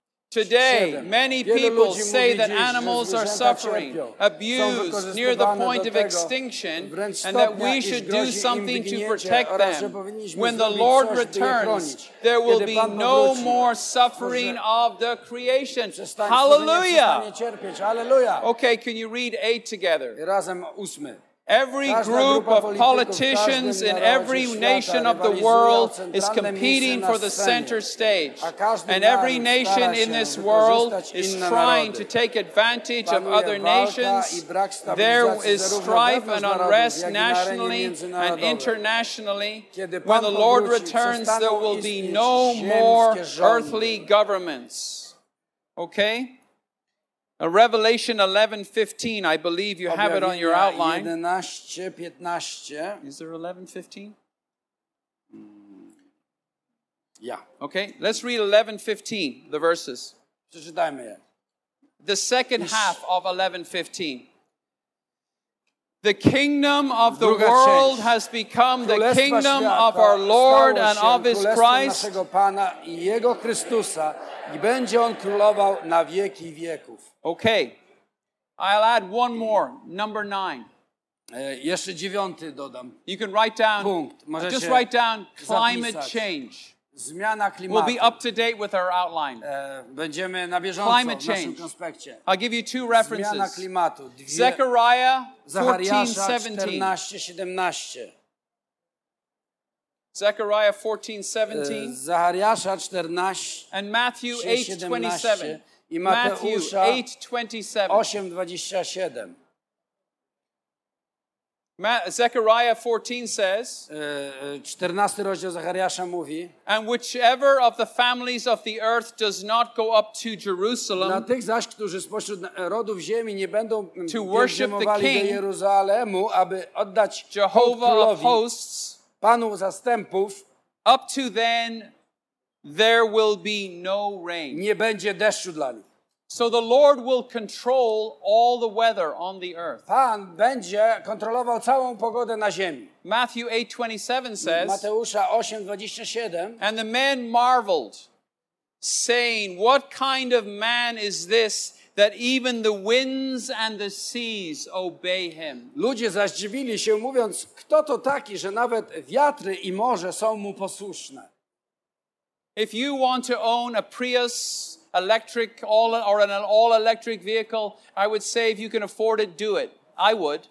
Today, Siedem. many Wielu people ludzi say mówi that dziś, że animals are zwierzęta suffering, cierpią, są abused, near the wykorzystywane point do of tego, extinction, wręcz and that stopnia, we iż should do grozi im something to wyginięcie protect oraz, że them. powinniśmy When the zrobić Lord coś, by je returns, chronić. there will Kiedy be Pan no powróci, more suffering of the creation. przestań- Hallelujah! przestanie cierpieć. Halleluja! Okay, can you read eight together? Razem ósmy. Every Każda group grupa of polityków w politicians każdym in narodzie every świata nation of the rywalizują world o is centralne competing miejsce for na the scenie. center stage. A każdy And every naród nation stara in się this world wykorzystać is inne trying narody. to take advantage of Panuje other walka nations. i brak There stabilizacji is zarówno strife wewnątrz and narodów, unrest jak i na arenie nationally and międzynarodowej. internationally. Kiedy When Pan the Lord powróci, returns, there przestaną will be istnieć no ziemskie more rządy. earthly governments. Okay? Uh, Revelation eleven fifteen, I believe you have it on your Objawienia outline. jedenaście piętnaście. Is there eleven fifteen? Ja. Okay, let's read eleven fifteen, the verses. Przeczytajmy je. The second half of eleven fifteen. The kingdom of the Druga world część. has become the Królestwa kingdom świata of our Lord stało and się of His królestwem Christ. naszego Pana i Jego Chrystusa i będzie On królował na wieki wieków. Okay. I'll add one more, number nine. E, jeszcze dziewiąty dodam. You can write down, Punkt. Możecie just write down climate zapisać. change. Zmiana We'll klimatu. be up to date with our outline. E, będziemy na bieżąco Climate w naszym change. konspekcie. I'll give you two Zmiana references. klimatu. Dwie, Zechariah fourteen Zachariasza seventeen. czternaście siedemnaście. Zechariah fourteen E, seventeen. Zachariasza czternaście And Matthew eight twenty-seven. i Matthew Mateusza eight twenty-seven. osiem dwadzieścia siedem. Ma- Zechariah fourteen says, E, e, czternasty rozdział Zachariasza mówi: and whichever of the families of the earth does not go up to Dla Jerusalem tych zaś, którzy spośród rodów ziemi nie będą To worship the pielgrzymowali do King, Jeruzalemu, aby oddać hołd Jehovah of królowi, hosts, Panu zastępów, up to then there will be no rain. nie będzie deszczu dla nich. So the Lord will control all the weather on the earth. Pan będzie kontrolował całą pogodę na ziemi. Matthew eight twenty-seven says, Mateusza osiem dwadzieścia siedem. and the men marveled, saying, what kind of man is this that even the winds and the seas obey him? Ludzie zaś dziwili się, mówiąc: kto to taki, że nawet wiatry i morze są mu posłuszne? If you want to own a Prius electric all or an all electric vehicle, I would say if you can afford it, do it. I would.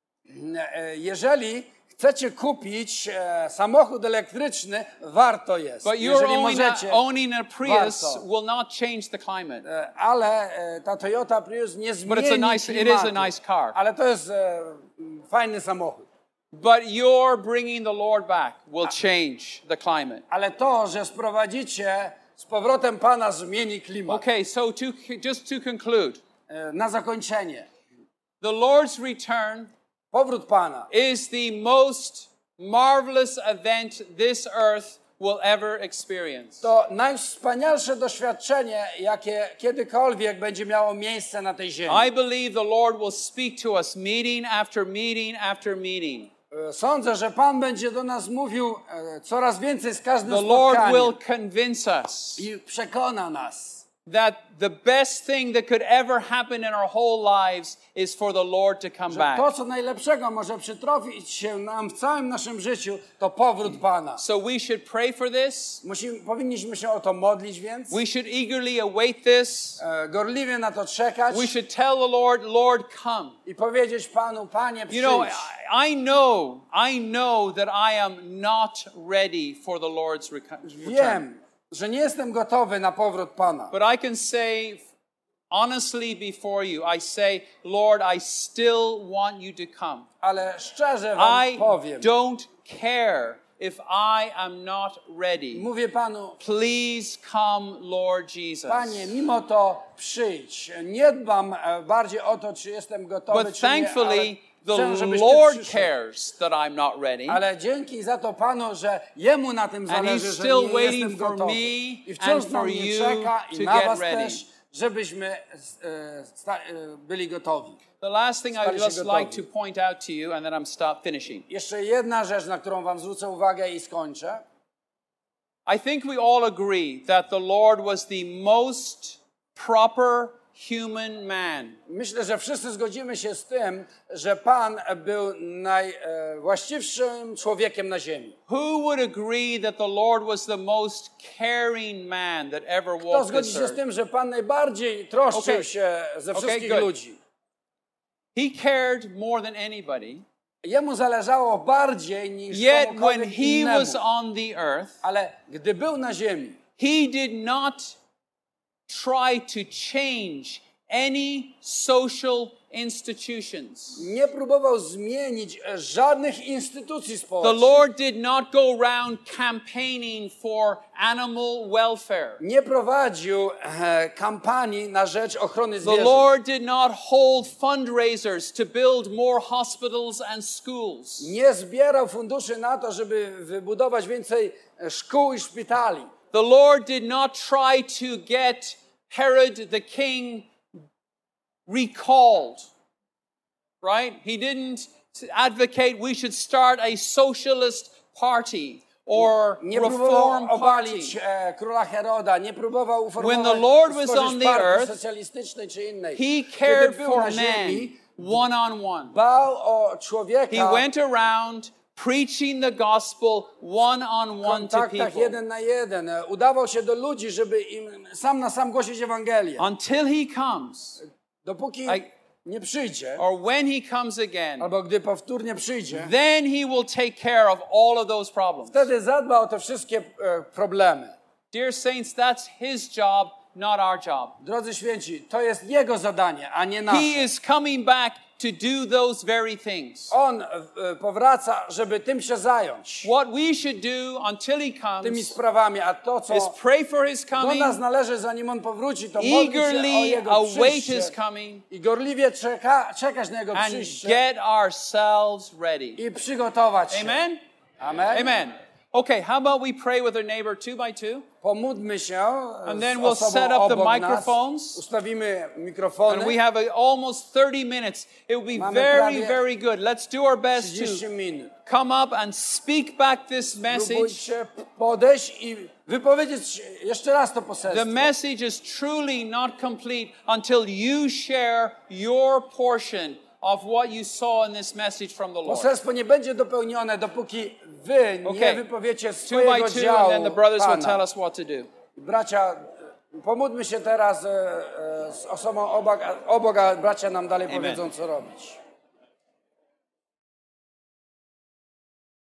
E, Jeżeli chcecie kupić e, samochód elektryczny, warto jest. But your Jeżeli owning a, możecie, owning a Prius warto. will not change the climate. E, ale e, ta Toyota Prius nie zmieni But it's a nice- it klimatu. is a nice car. Ale to jest e, fajny samochód. But your bringing the Lord back will change the climate. Ale to, że sprowadzicie z powrotem Pana, zmieni klimat. Okay, so to just to conclude, E, na zakończenie. the Lord's return Powrót Pana is the most marvelous event this earth will ever experience. to najwspanialsze doświadczenie, jakie kiedykolwiek będzie miało miejsce na tej ziemi. I believe the Lord will speak to us meeting after meeting after meeting. E, Sądzę, że Pan będzie do nas mówił e, coraz więcej z każdym The Lord spotkaniem will convince us i przekona nas, that the best thing that could ever happen in our whole lives is for the Lord to come że back. to, co najlepszego może przytrafić się nam w całym naszym życiu, to powrót Pana. So we should pray for this. Musimy, powinniśmy się o to modlić, więc We should eagerly await this. e, gorliwie na to czekać We should tell the Lord, Lord, come. i powiedzieć Panu: Panie, You przyjdź. know, I, I know, I know that I am not ready for the Lord's reco- return. Wiem, że nie jestem gotowy na powrót Pana. But I can say honestly before you, I say, Lord, I still want you to come. Ale szczerze wam I powiem, don't care if I am not ready. mówię Panu: Please come, Lord Jesus. Panie, mimo to przyjdź. Nie dbam e, bardziej o to, czy jestem gotowy, But czy nie, ale thankfully, chcę, the żebyś Ty Lord przyszedł. cares that I'm not ready. Ale dzięki za to Panu, że Jemu na tym And zależy, He's że still nie waiting jestem for gotowy. me I wciąż and na for mnie you czeka to i na get was ready. też, żebyśmy e, sta, e, byli gotowi. The last thing I Stali would się just gotowi. like to point out to you, and then I'm stop finishing. Jeszcze jedna rzecz, na którą wam zwrócę uwagę i skończę. I think we all agree that the Lord was the most proper human man. Myślę, że wszyscy zgodzimy się z tym, że Pan był najwłaściwszym człowiekiem na ziemi. Who would agree that the Lord was the most caring man that ever Kto walked zgodzi this się z earth? tym, że Pan najbardziej troszczył Okay. się ze Okay, wszystkich good. ludzi? He cared more than anybody. Jemu zależało bardziej niż Yet when komukolwiek he innemu. was on the earth, Ale gdy był na ziemi, he did not try to change any social institutions. nie próbował zmienić żadnych instytucji The społecznych. Lord did not go around campaigning for animal welfare. Nie prowadził e, kampanii na rzecz ochrony The zwierząt. Lord did not hold fundraisers to build more hospitals and schools. Nie zbierał funduszy na to, żeby wybudować więcej e, szkół i szpitali. The Lord did not try to get Herod the king recalled. Right? He didn't advocate we should start a socialist party or Nie reform próbował party. obalić e, króla Heroda, nie próbował uformować, When the Lord was stworzyć on the partii earth, socjalistycznej czy innej. He Kiedy cared był for na man ziemi, one on one. dbał o człowieka He went around preaching the gospel one on w one to kontaktach people jeden na jeden. E, Udawał się do ludzi, żeby im sam na sam głosić Ewangelię. until he comes, Dopóki I- nie przyjdzie, or when he comes again. albo gdy powtórnie przyjdzie, Then he will take care of all of those problems. wtedy zadba o te wszystkie e, problemy. Dear saints, that's his job, not our job. Drodzy święci, to jest jego zadanie, a nie nasze. He is coming back to do those very things. On e, powraca, żeby tym się zająć, What we should do until he tymi comes sprawami, a to, co is pray for his do coming, nas należy, zanim on powróci, to modlić się o eagerly jego await his przyjście coming, i gorliwie czeka, czekać na jego and przyjście get ourselves ready. i przygotować się. Amen? Amen. Amen. Okay, how about we pray with our neighbor two by two? Pomódlmy się And z then we'll osobą set up the obok nas. microphones. Ustawimy mikrofony. And we have a, almost thirty minutes. It will be Mamy very, prawie very good. Let's do our best trzydzieści to minut. come up and speak back this message. Spróbujcie podejść i wypowiedzieć jeszcze raz to The poselstwo. message is truly not complete until you share your portion of what you saw in this message from the Lord. Poselstwo nie będzie dopełnione, dopóki wy nie Okay. wypowiecie Two by swojego two, and działu then the brothers will tell Pana. us what to do. Bracia, pomódlmy się teraz e, e, z osobą obok, a- obok, a bracia nam dalej Amen. powiedzą, co robić.